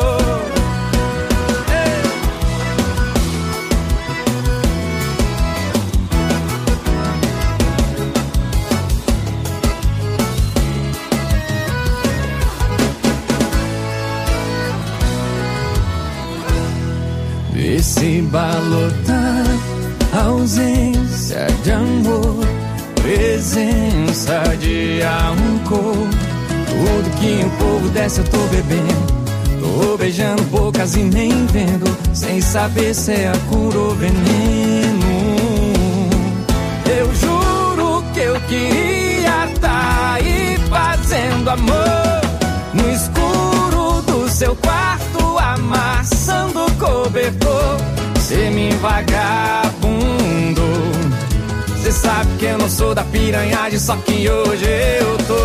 [SPEAKER 1] Esse balotão, ausência de amor, presença de álcool. Tudo que o povo desce eu tô bebendo. Tô beijando bocas e nem vendo, sem saber se é a cura ou veneno. Eu juro que eu queria tá aí fazendo amor no escuro do seu quarto, amassando o cobertor. Semi vagabundo. Cê sabe que eu não sou da piranhagem, só que hoje eu tô.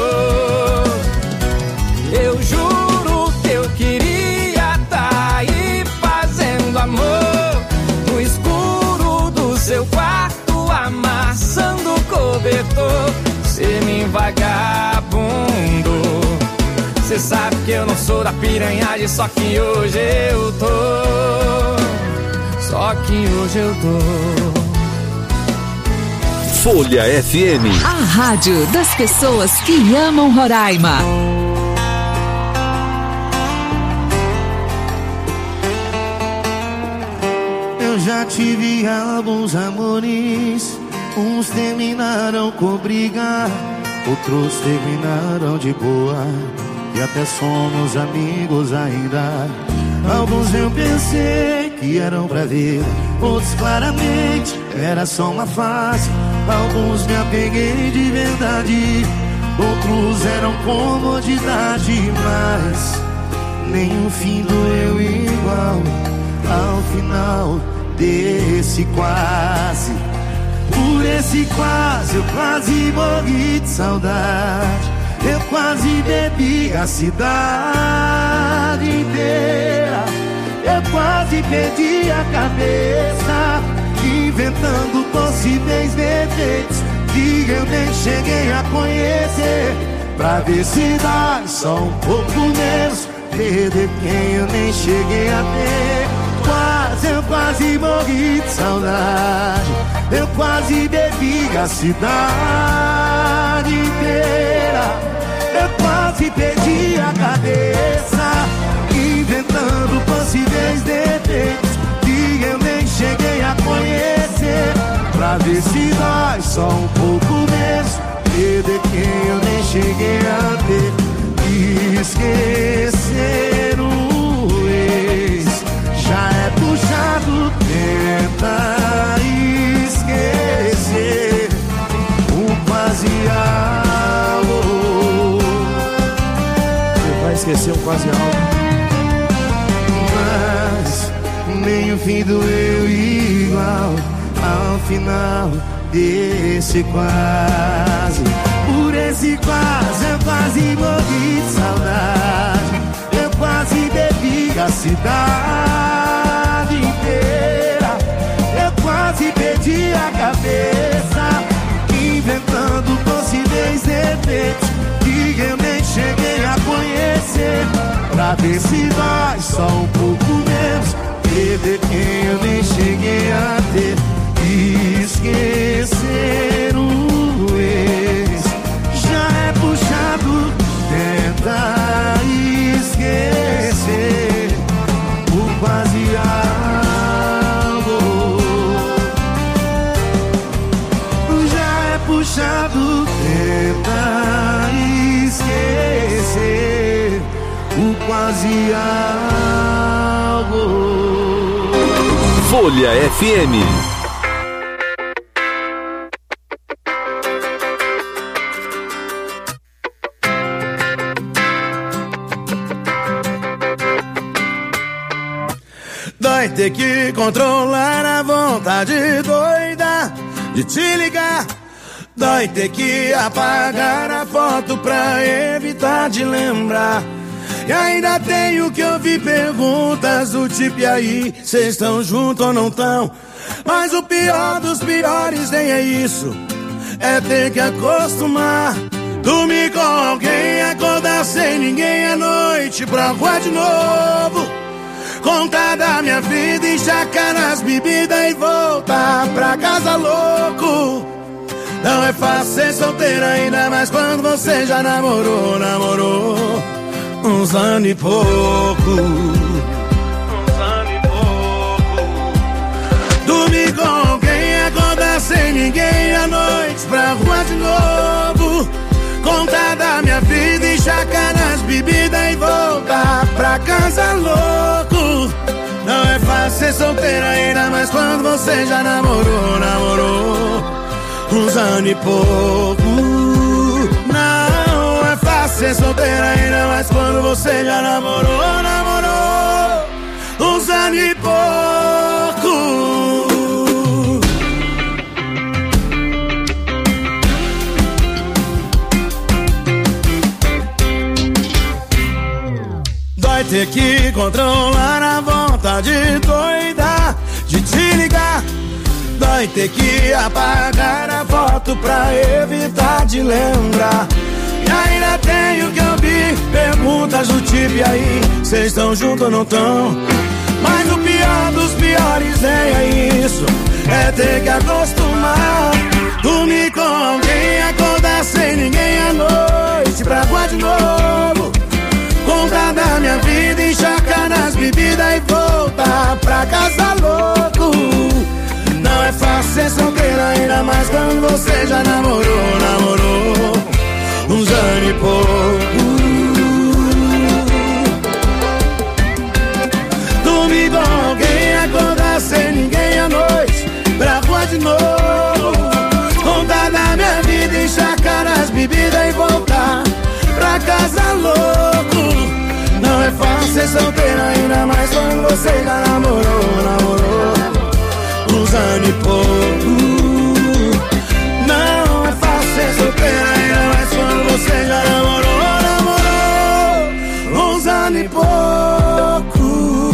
[SPEAKER 1] Eu juro que eu queria tá aí fazendo amor no escuro do seu quarto, amassando o cobertor. Semi vagabundo. Cê sabe que eu não sou da piranhagem, só que hoje eu tô. Só que hoje eu tô.
[SPEAKER 13] Folha F M,
[SPEAKER 24] a rádio das pessoas que amam Roraima.
[SPEAKER 27] Eu já tive alguns amores, uns terminaram com briga, outros terminaram de boa, e até somos amigos ainda. Alguns eu pensei que eram pra ver, outros claramente era só uma fase. Alguns me apeguei de verdade, outros eram comodidade, mas nenhum fim doeu igual ao final desse quase. Por esse quase eu quase morri de saudade, eu quase bebi a cidade inteira, eu quase perdi a cabeça, inventando possíveis defeitos que eu nem cheguei a conhecer, pra ver se dá só um pouco menos, perder quem eu nem cheguei a ter. Quase, eu quase morri de saudade, eu quase bebi a cidade inteira, eu quase perdi a cabeça, inventando possíveis defeitos que eu nem cheguei a conhecer, pra ver se dói só um pouco menos, perder quem eu nem cheguei a ter. Esquecer o ex já é puxado, tenta esquecer o quase algo.
[SPEAKER 2] Você vai esquecer um quase algo,
[SPEAKER 27] mas nem o fim doeu igual ao final desse quase. Por esse quase eu quase morri de saudade, eu quase bebi a cidade inteira, eu quase perdi a cabeça, inventando possíveis defeitos que eu nem cheguei a conhecer, pra ver se dói só um pouco menos, perder quem eu nem cheguei a ter. Esquecer o ex já é puxado, tenta esquecer o quase algo. Já é puxado, tenta esquecer o quase algo.
[SPEAKER 13] Folha F M.
[SPEAKER 27] Vai ter que controlar a vontade doida de te ligar. Vai ter que apagar a foto pra evitar de lembrar. E ainda tenho que ouvir perguntas do tipo: e aí, cês estão juntos ou não tão? Mas o pior dos piores nem é isso, é ter que acostumar. Dormir com alguém, acordar sem ninguém à noite pra rua de novo. Contar da minha vida, enxacar nas bebidas e voltar pra casa louco. Não é fácil ser solteiro, ainda mais quando você já namorou, namorou uns anos e pouco. Uns anos e pouco. Dormir com alguém, acordar sem ninguém à noite pra rua de novo. Contar da minha vida, enxacar nas bebidas e voltar pra casa louco. Não é fácil ser solteiro, ainda mais quando você já namorou, namorou uns anos e pouco. Não é fácil ser solteiro, ainda mais quando você já namorou, namorou uns anos e pouco. Vai ter que controlar a vontade doida de te ligar. Vai ter que apagar a foto pra evitar de lembrar. E ainda tenho que ouvir perguntas do tipo: e aí, cês estão juntos ou não tão? Mas o pior dos piores nem é isso, é ter que acostumar. Dormir com alguém, acordar sem ninguém à noite pra rua de novo. Contar da minha vida, enxacar nas bebidas e voltar pra casa louco. Não é fácil ser solteiro, ainda mais quando você já namorou, namorou uns anos e pouco. Dormir com alguém, acordar sem ninguém à noite pra rua de novo. Contar da minha vida, enxacar nas bebidas e voltar pra casa louco. Não é fácil ser solteiro, ainda mais quando você já namorou, namorou uns anos e pouco. Não é fácil ser solteiro, ainda mais quando você já namorou, namorou uns anos e pouco.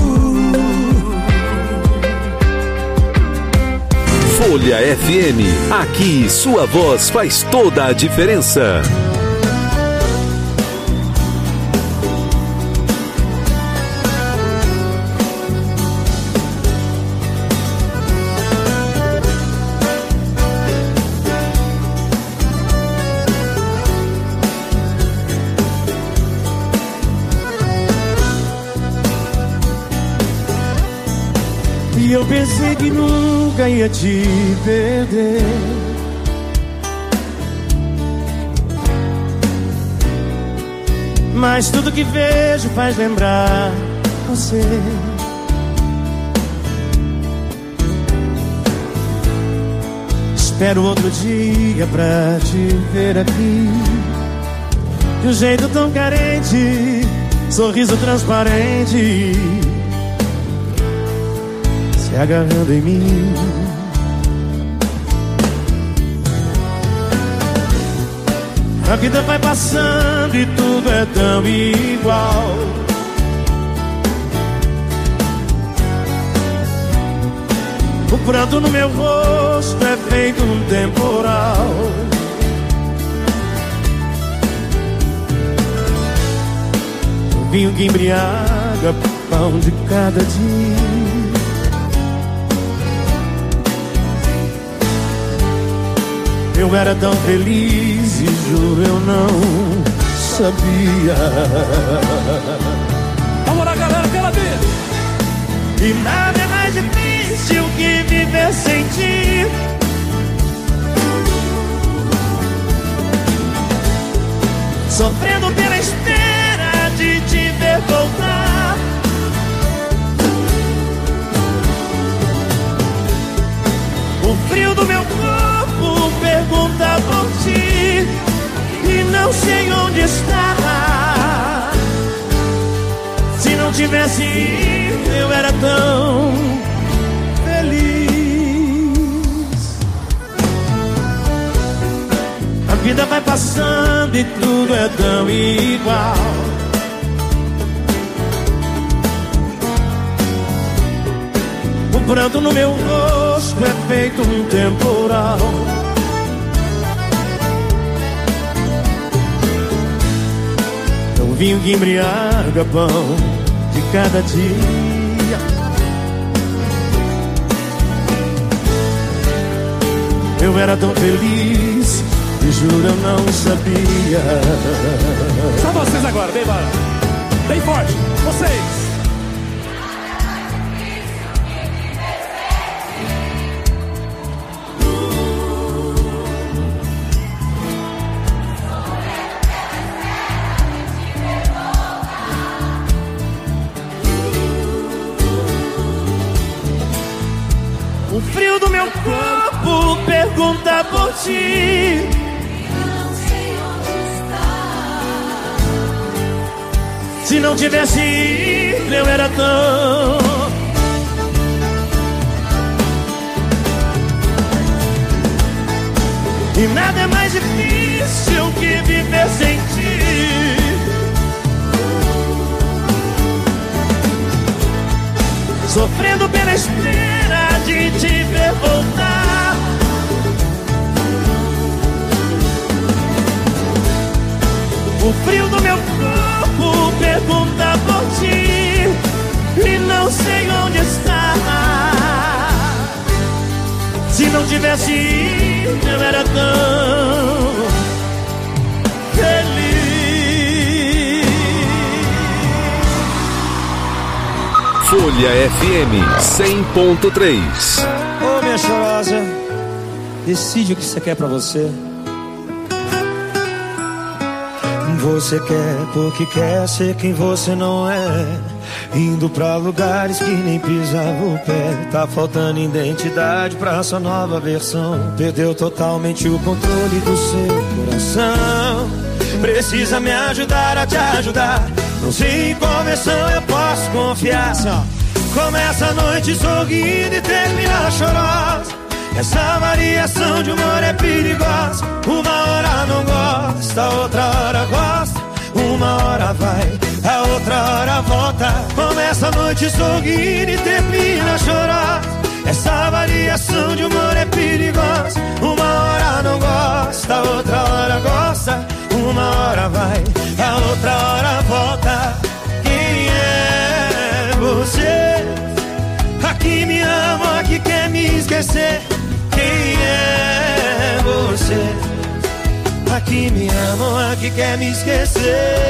[SPEAKER 13] Folha F M, aqui sua voz faz toda a diferença.
[SPEAKER 26] E eu pensei que nunca ia te perder. Mas tudo que vejo faz lembrar você. Espero outro dia pra te ver aqui, de um jeito tão carente, sorriso transparente, se agarrando em mim. A vida vai passando e tudo é tão igual. O pranto no meu rosto é feito um temporal. O vinho que embriaga, pão de cada dia. Eu era tão feliz e juro eu não sabia.
[SPEAKER 19] Vamos lá, galera, pela vida.
[SPEAKER 26] E nada é mais difícil que viver sem ti. Sofrendo pela espera de te ver voltar. O frio do meu corpo pergunta por ti e não sei onde está. Se não tivesse ido eu era tão feliz. A vida vai passando e tudo é tão igual. O pranto no meu rosto é feito um temporal. É um vinho que embriaga pão de cada dia. Eu era tão feliz e juro eu não sabia.
[SPEAKER 2] Só vocês agora, bem bora. Bem forte, vocês.
[SPEAKER 26] O frio do meu corpo pergunta por ti. Não sei onde está. Se não tivesse ido, eu era tão. E nada é mais difícil que viver sem ti. Sofrendo pela espera de te ver voltar. O frio do meu corpo pergunta por ti e não sei onde está. Se não tivesse ido, eu era tão feliz.
[SPEAKER 13] Folha F M cem ponto três.
[SPEAKER 26] Ô minha chorosa, decide o que você quer pra você. Você quer porque quer ser quem você não é. Indo pra lugares que nem pisava o pé. Tá faltando identidade pra sua nova versão. Perdeu totalmente o controle do seu coração. Precisa me ajudar a te ajudar. Não sei em qual versão eu posso confiar. Começa a noite sorrindo e termina chorosa. Essa variação de humor é perigosa. Uma hora não gosta, outra hora gosta. Uma hora vai, a outra hora volta. Começa a noite sorrindo e termina chorosa. Essa variação de humor é perigosa. Uma hora não gosta, outra hora gosta. Uma hora vai, a outra hora volta. Quem é você? Aqui me ama, aqui quer me esquecer. Quem é você? Aqui me ama, aqui quer me esquecer.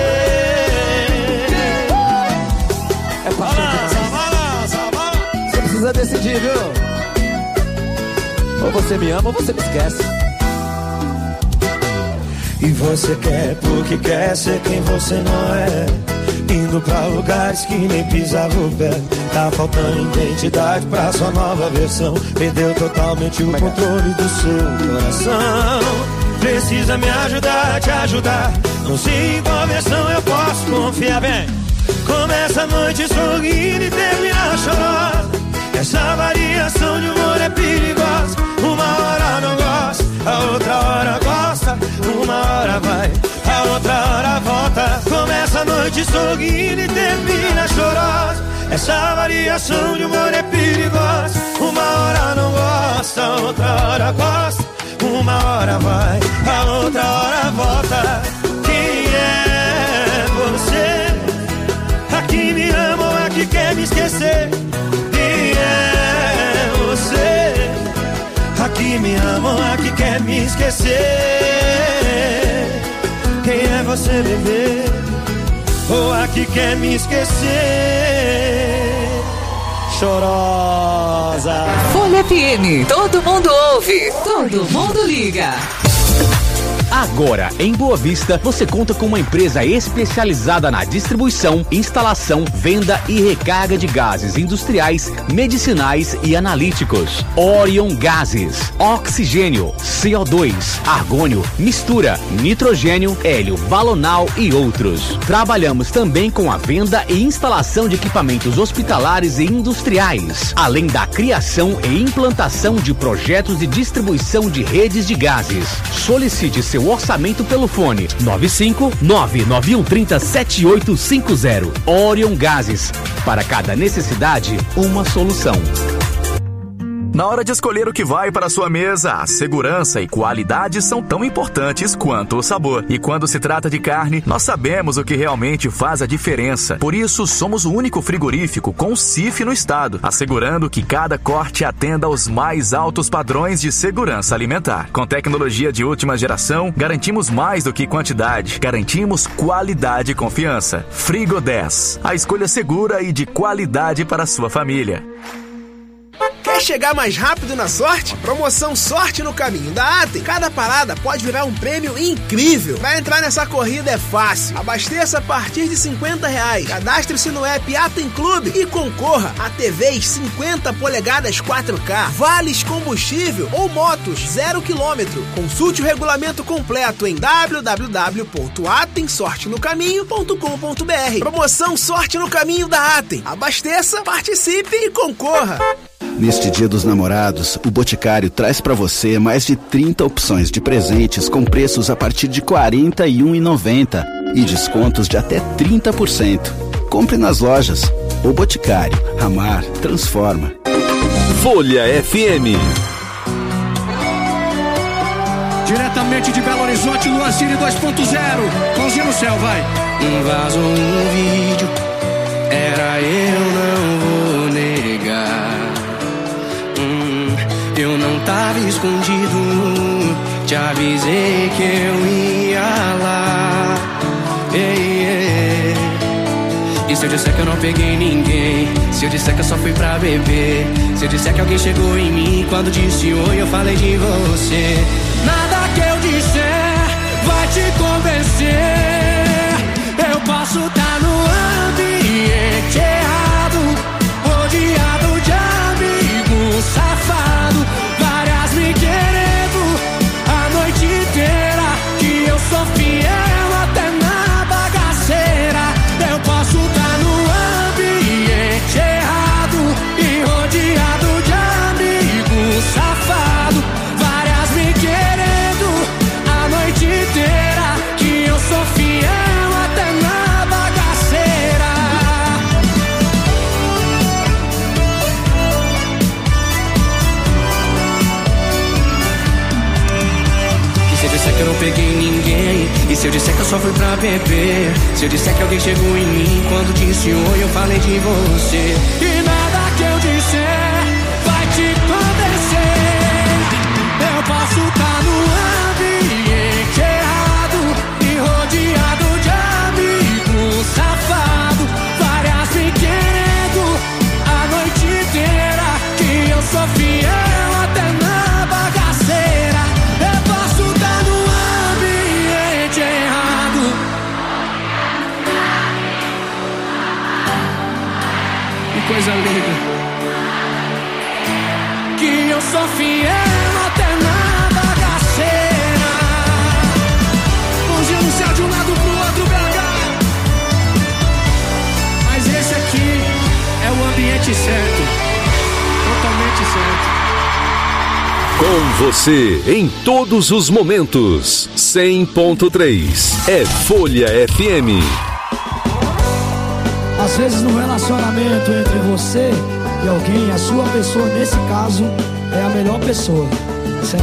[SPEAKER 3] É balança, balança, balança. Você precisa decidir, viu? Ou você me ama ou você me esquece.
[SPEAKER 26] E você quer porque quer ser quem você não é. Indo pra lugares que nem pisava o pé. Tá faltando identidade pra sua nova versão. Perdeu totalmente o controle do seu coração. Precisa me ajudar a te ajudar. Não sei em qual versão eu posso confiar. Bem, começa a noite sorrindo e termina chorosa. Essa variação de humor é perigosa. Uma hora não gosta, a outra hora gosta. Uma hora vai, a outra hora volta. Começa a noite sorrindo e termina chorosa. Essa variação de humor é perigosa. Uma hora não gosta, a outra hora gosta. Uma hora vai, a outra hora volta. Quem é você? Aqui me ama ou aqui quer me esquecer? Quem é você? Aqui me ama ou aqui quer me esquecer? Quem é você, bebê? Ou aqui quer me esquecer? Chorosa.
[SPEAKER 24] Folha F M, todo mundo ouve, todo mundo liga.
[SPEAKER 4] Agora, em Boa Vista, você conta com uma empresa especializada na distribuição, instalação, venda e recarga de gases industriais, medicinais e analíticos. Orion Gases, oxigênio, C O dois, argônio, mistura, nitrogênio, hélio, balonal e outros. Trabalhamos também com a venda e instalação de equipamentos hospitalares e industriais, além da criação e implantação de projetos de distribuição de redes de gases. Solicite seu orçamento pelo fone nove cinco nove nove um três zero sete oito cinco zero. Orion Gases. Para cada necessidade, uma solução.
[SPEAKER 5] Na hora de escolher o que vai para a sua mesa, a segurança e qualidade são tão importantes quanto o sabor. E quando se trata de carne, nós sabemos o que realmente faz a diferença. Por isso, somos o único frigorífico com C I F no estado, assegurando que cada corte atenda aos mais altos padrões de segurança alimentar. Com tecnologia de última geração, garantimos mais do que quantidade, garantimos qualidade e confiança. Frigo dez, a escolha segura e de qualidade para a sua família.
[SPEAKER 6] Quer chegar mais rápido na sorte? Promoção Sorte no Caminho da Atem. Cada parada pode virar um prêmio incrível. Pra entrar nessa corrida é fácil. Abasteça a partir de cinquenta reais. Cadastre-se no app Atem Clube e concorra a T Vs cinquenta polegadas quatro K, vales combustível ou motos zero quilômetro. Consulte o regulamento completo em w w w ponto atem sorte no caminho ponto com ponto b r. Promoção Sorte no Caminho da Atem. Abasteça, participe e concorra.
[SPEAKER 7] Neste Dia dos Namorados, o Boticário traz para você mais de trinta opções de presentes com preços a partir de quarenta e um reais e noventa centavos e descontos de até trinta por cento. Compre nas lojas. O Boticário. Amar transforma.
[SPEAKER 13] Folha F M.
[SPEAKER 10] Diretamente de Belo Horizonte, Luancine dois ponto zero. Mãozinha no céu, vai.
[SPEAKER 11] Um vaso, um vídeo. Era eu, não vou negar. Eu não tava escondido, te avisei que eu ia lá. Ei, ei. E se eu disser que eu não peguei ninguém? Se eu disser que eu só fui pra beber? Se eu disser que alguém chegou em mim quando disse oi, eu falei de você. Nada que eu disser vai te convencer. Eu posso estar no ambiente errado, rodeado de amigos safados, várias me querendo a noite inteira, que eu sou fiel até na bagaceira. Eu posso estar no ambiente errado e rodeado de amigos safados, várias me querendo a noite inteira, que eu sou fiel até na bagaceira. E se eu disser que eu não peguei ninguém? E se eu disser que eu só fui pra beber? Se eu disser que alguém chegou em mim quando disse oi, eu falei de você. E nada que eu disser vai te convencer. Eu posso estar no ambiente errado e rodeado de amigos safados, várias me querendo a noite inteira, que eu sou fiel até na bagaceira. Eu posso estar no ambiente errado. Que coisa linda. Que eu sou fiel até na bagaceira. Mãozinha no céu de um lado pro outro, B H. Mas esse aqui é o ambiente certo. Totalmente certo.
[SPEAKER 13] Com você em todos os momentos. cem ponto três é Folha F M.
[SPEAKER 12] Às vezes no relacionamento entre você e alguém, a sua pessoa, nesse caso, é a melhor pessoa. Sempre.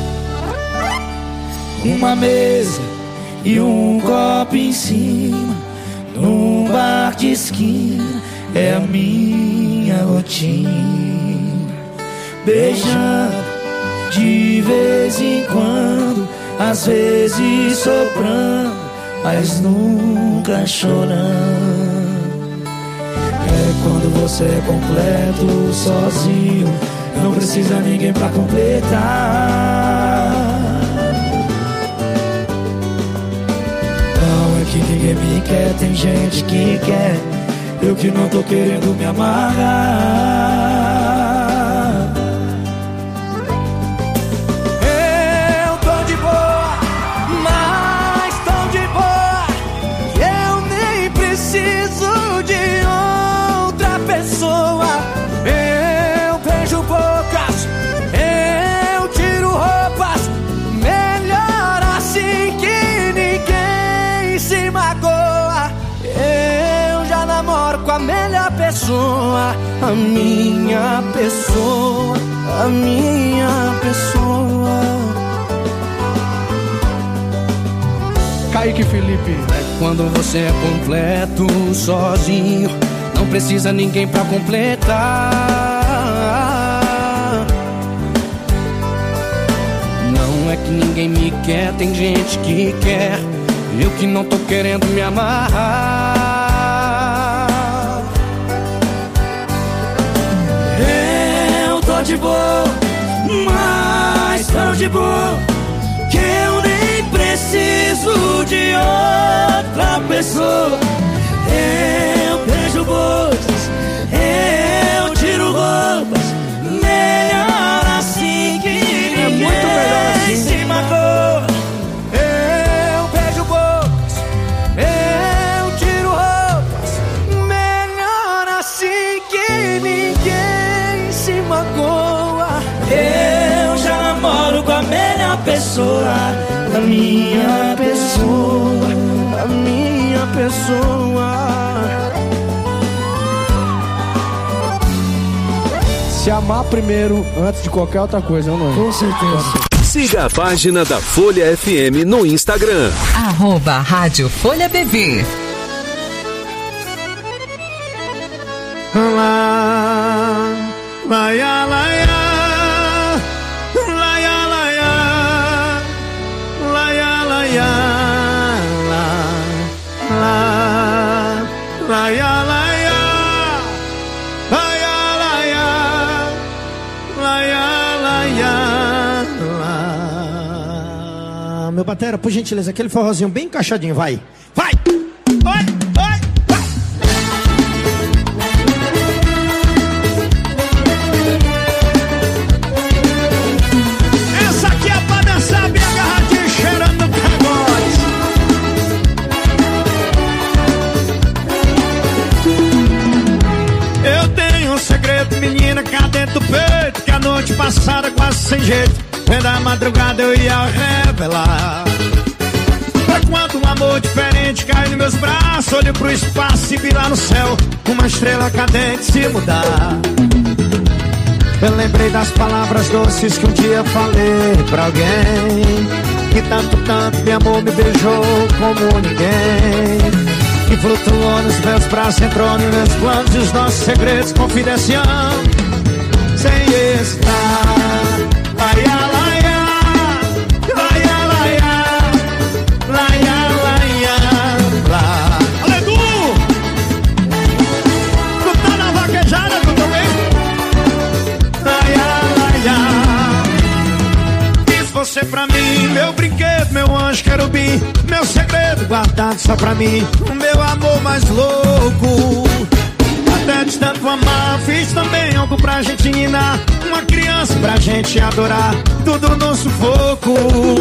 [SPEAKER 12] Uma mesa e um copo em cima, num bar de esquina, é a minha rotina. Beijando de vez em quando, às vezes soprando, mas nunca chorando. É quando você é completo, sozinho, não precisa ninguém pra completar. tem gente que quer, eu que não tô querendo me amarrar.
[SPEAKER 21] Eu tô de boa, mas tão de boa que eu nem preciso de outra pessoa. Eu beijo bocas, eu tiro roupas, melhor assim que ninguém se magoa. Eu já namoro com a melhor pessoa, a minha pessoa, a minha pessoa.
[SPEAKER 11] Kaique Felipe. É quando você é completo, sozinho, não precisa ninguém pra completar. Não é que ninguém me quer, tem gente que quer, eu que não tô querendo me amarrar.
[SPEAKER 12] Eu tô de boa, mas tão de boa que eu nem preciso de outra pessoa. Eu beijo bocas, eu tiro roupas, melhor assim que ninguém é muito melhor assim. Se magoa.
[SPEAKER 21] Eu beijo bocas, eu tiro roupas, melhor assim que ninguém se magoa.
[SPEAKER 12] Eu já namoro com a melhor pessoa, a minha pessoa,
[SPEAKER 21] a minha pessoa.
[SPEAKER 2] Se amar primeiro, antes de qualquer outra coisa, não é?
[SPEAKER 12] Com certeza.
[SPEAKER 13] Siga a página da Folha F M no Instagram.
[SPEAKER 24] Arroba Rádio Folha B V.
[SPEAKER 27] Lá, laia, laia, laia, laia, laia, laia, lá, lá, laia, laia, laia, laia, laia, laia, lá.
[SPEAKER 3] Meu batera, por gentileza, aquele forrozinho bem encaixadinho, vai. Vai!
[SPEAKER 27] Vai, vai, vai! Essa aqui é pra dançar bem agarradinho, cheirando o pagode. Eu tenho um segredo, menina, cá dentro do peito, que a noite passada quase sem jeito, vem da madrugada eu ia revelar. Foi quando um amor diferente cai nos meus braços, olho pro espaço e vi lá no céu uma estrela cadente se mudar. Eu lembrei das palavras doces que um dia falei pra alguém, que tanto, tanto me amou, me beijou como ninguém, que flutuou nos meus braços, entrou nos meus planos, e os nossos segredos confidenciando sem estar. Laia, laia, laia, laia, laia, laia, lá. Alê, Du! Tu tá na vaquejada, tu também? Laia, laia. Fiz você pra mim, meu brinquedo, meu anjo querubim, meu segredo guardado só pra mim, o meu amor mais louco. Até de tanto amar, fiz também algo pra gente ensinar, uma criança pra gente adorar, tudo no sufoco.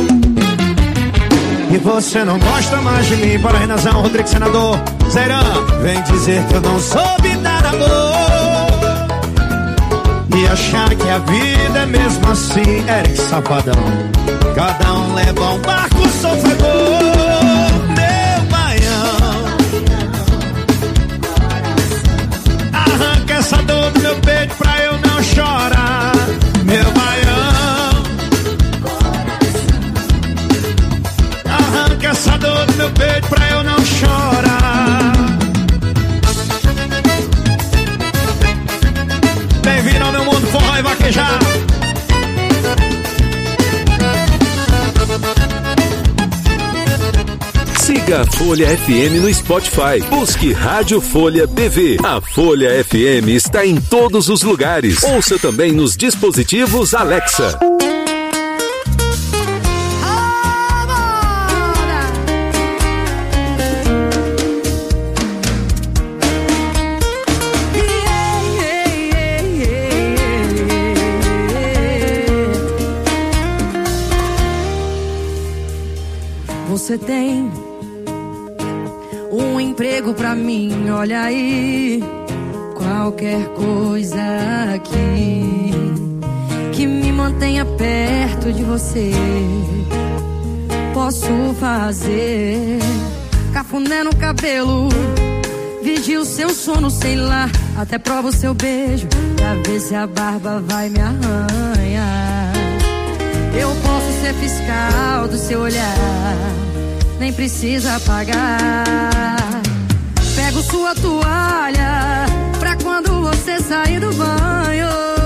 [SPEAKER 27] E você não gosta mais de mim, para Renazão, Rodrigo Senador, Zerã, vem dizer que eu não soube dar amor e achar que a vida é mesmo assim. Eric Safadão, cada um leva um barco sofredor. Meu baião, arranca essa dor do meu peito pra eu não chorar. Meu baião, arranca essa dor do meu peito pra eu não chorar. Bem-vindo ao meu mundo, forró e vaquejar.
[SPEAKER 13] Siga a Folha F M no Spotify. Busque Rádio Folha B V. A Folha F M está em todos os lugares. Ouça também nos dispositivos Alexa.
[SPEAKER 28] você tem um emprego pra mim, olha aí. Qualquer coisa aqui que me mantenha perto de você, posso fazer. Cafuné no cabelo, vigia o seu sono, sei lá. Até prova o seu beijo, pra ver se a barba vai me arranhar. Eu posso ser fiscal do seu olhar, nem precisa pagar. Pego sua toalha pra quando você sair do banho.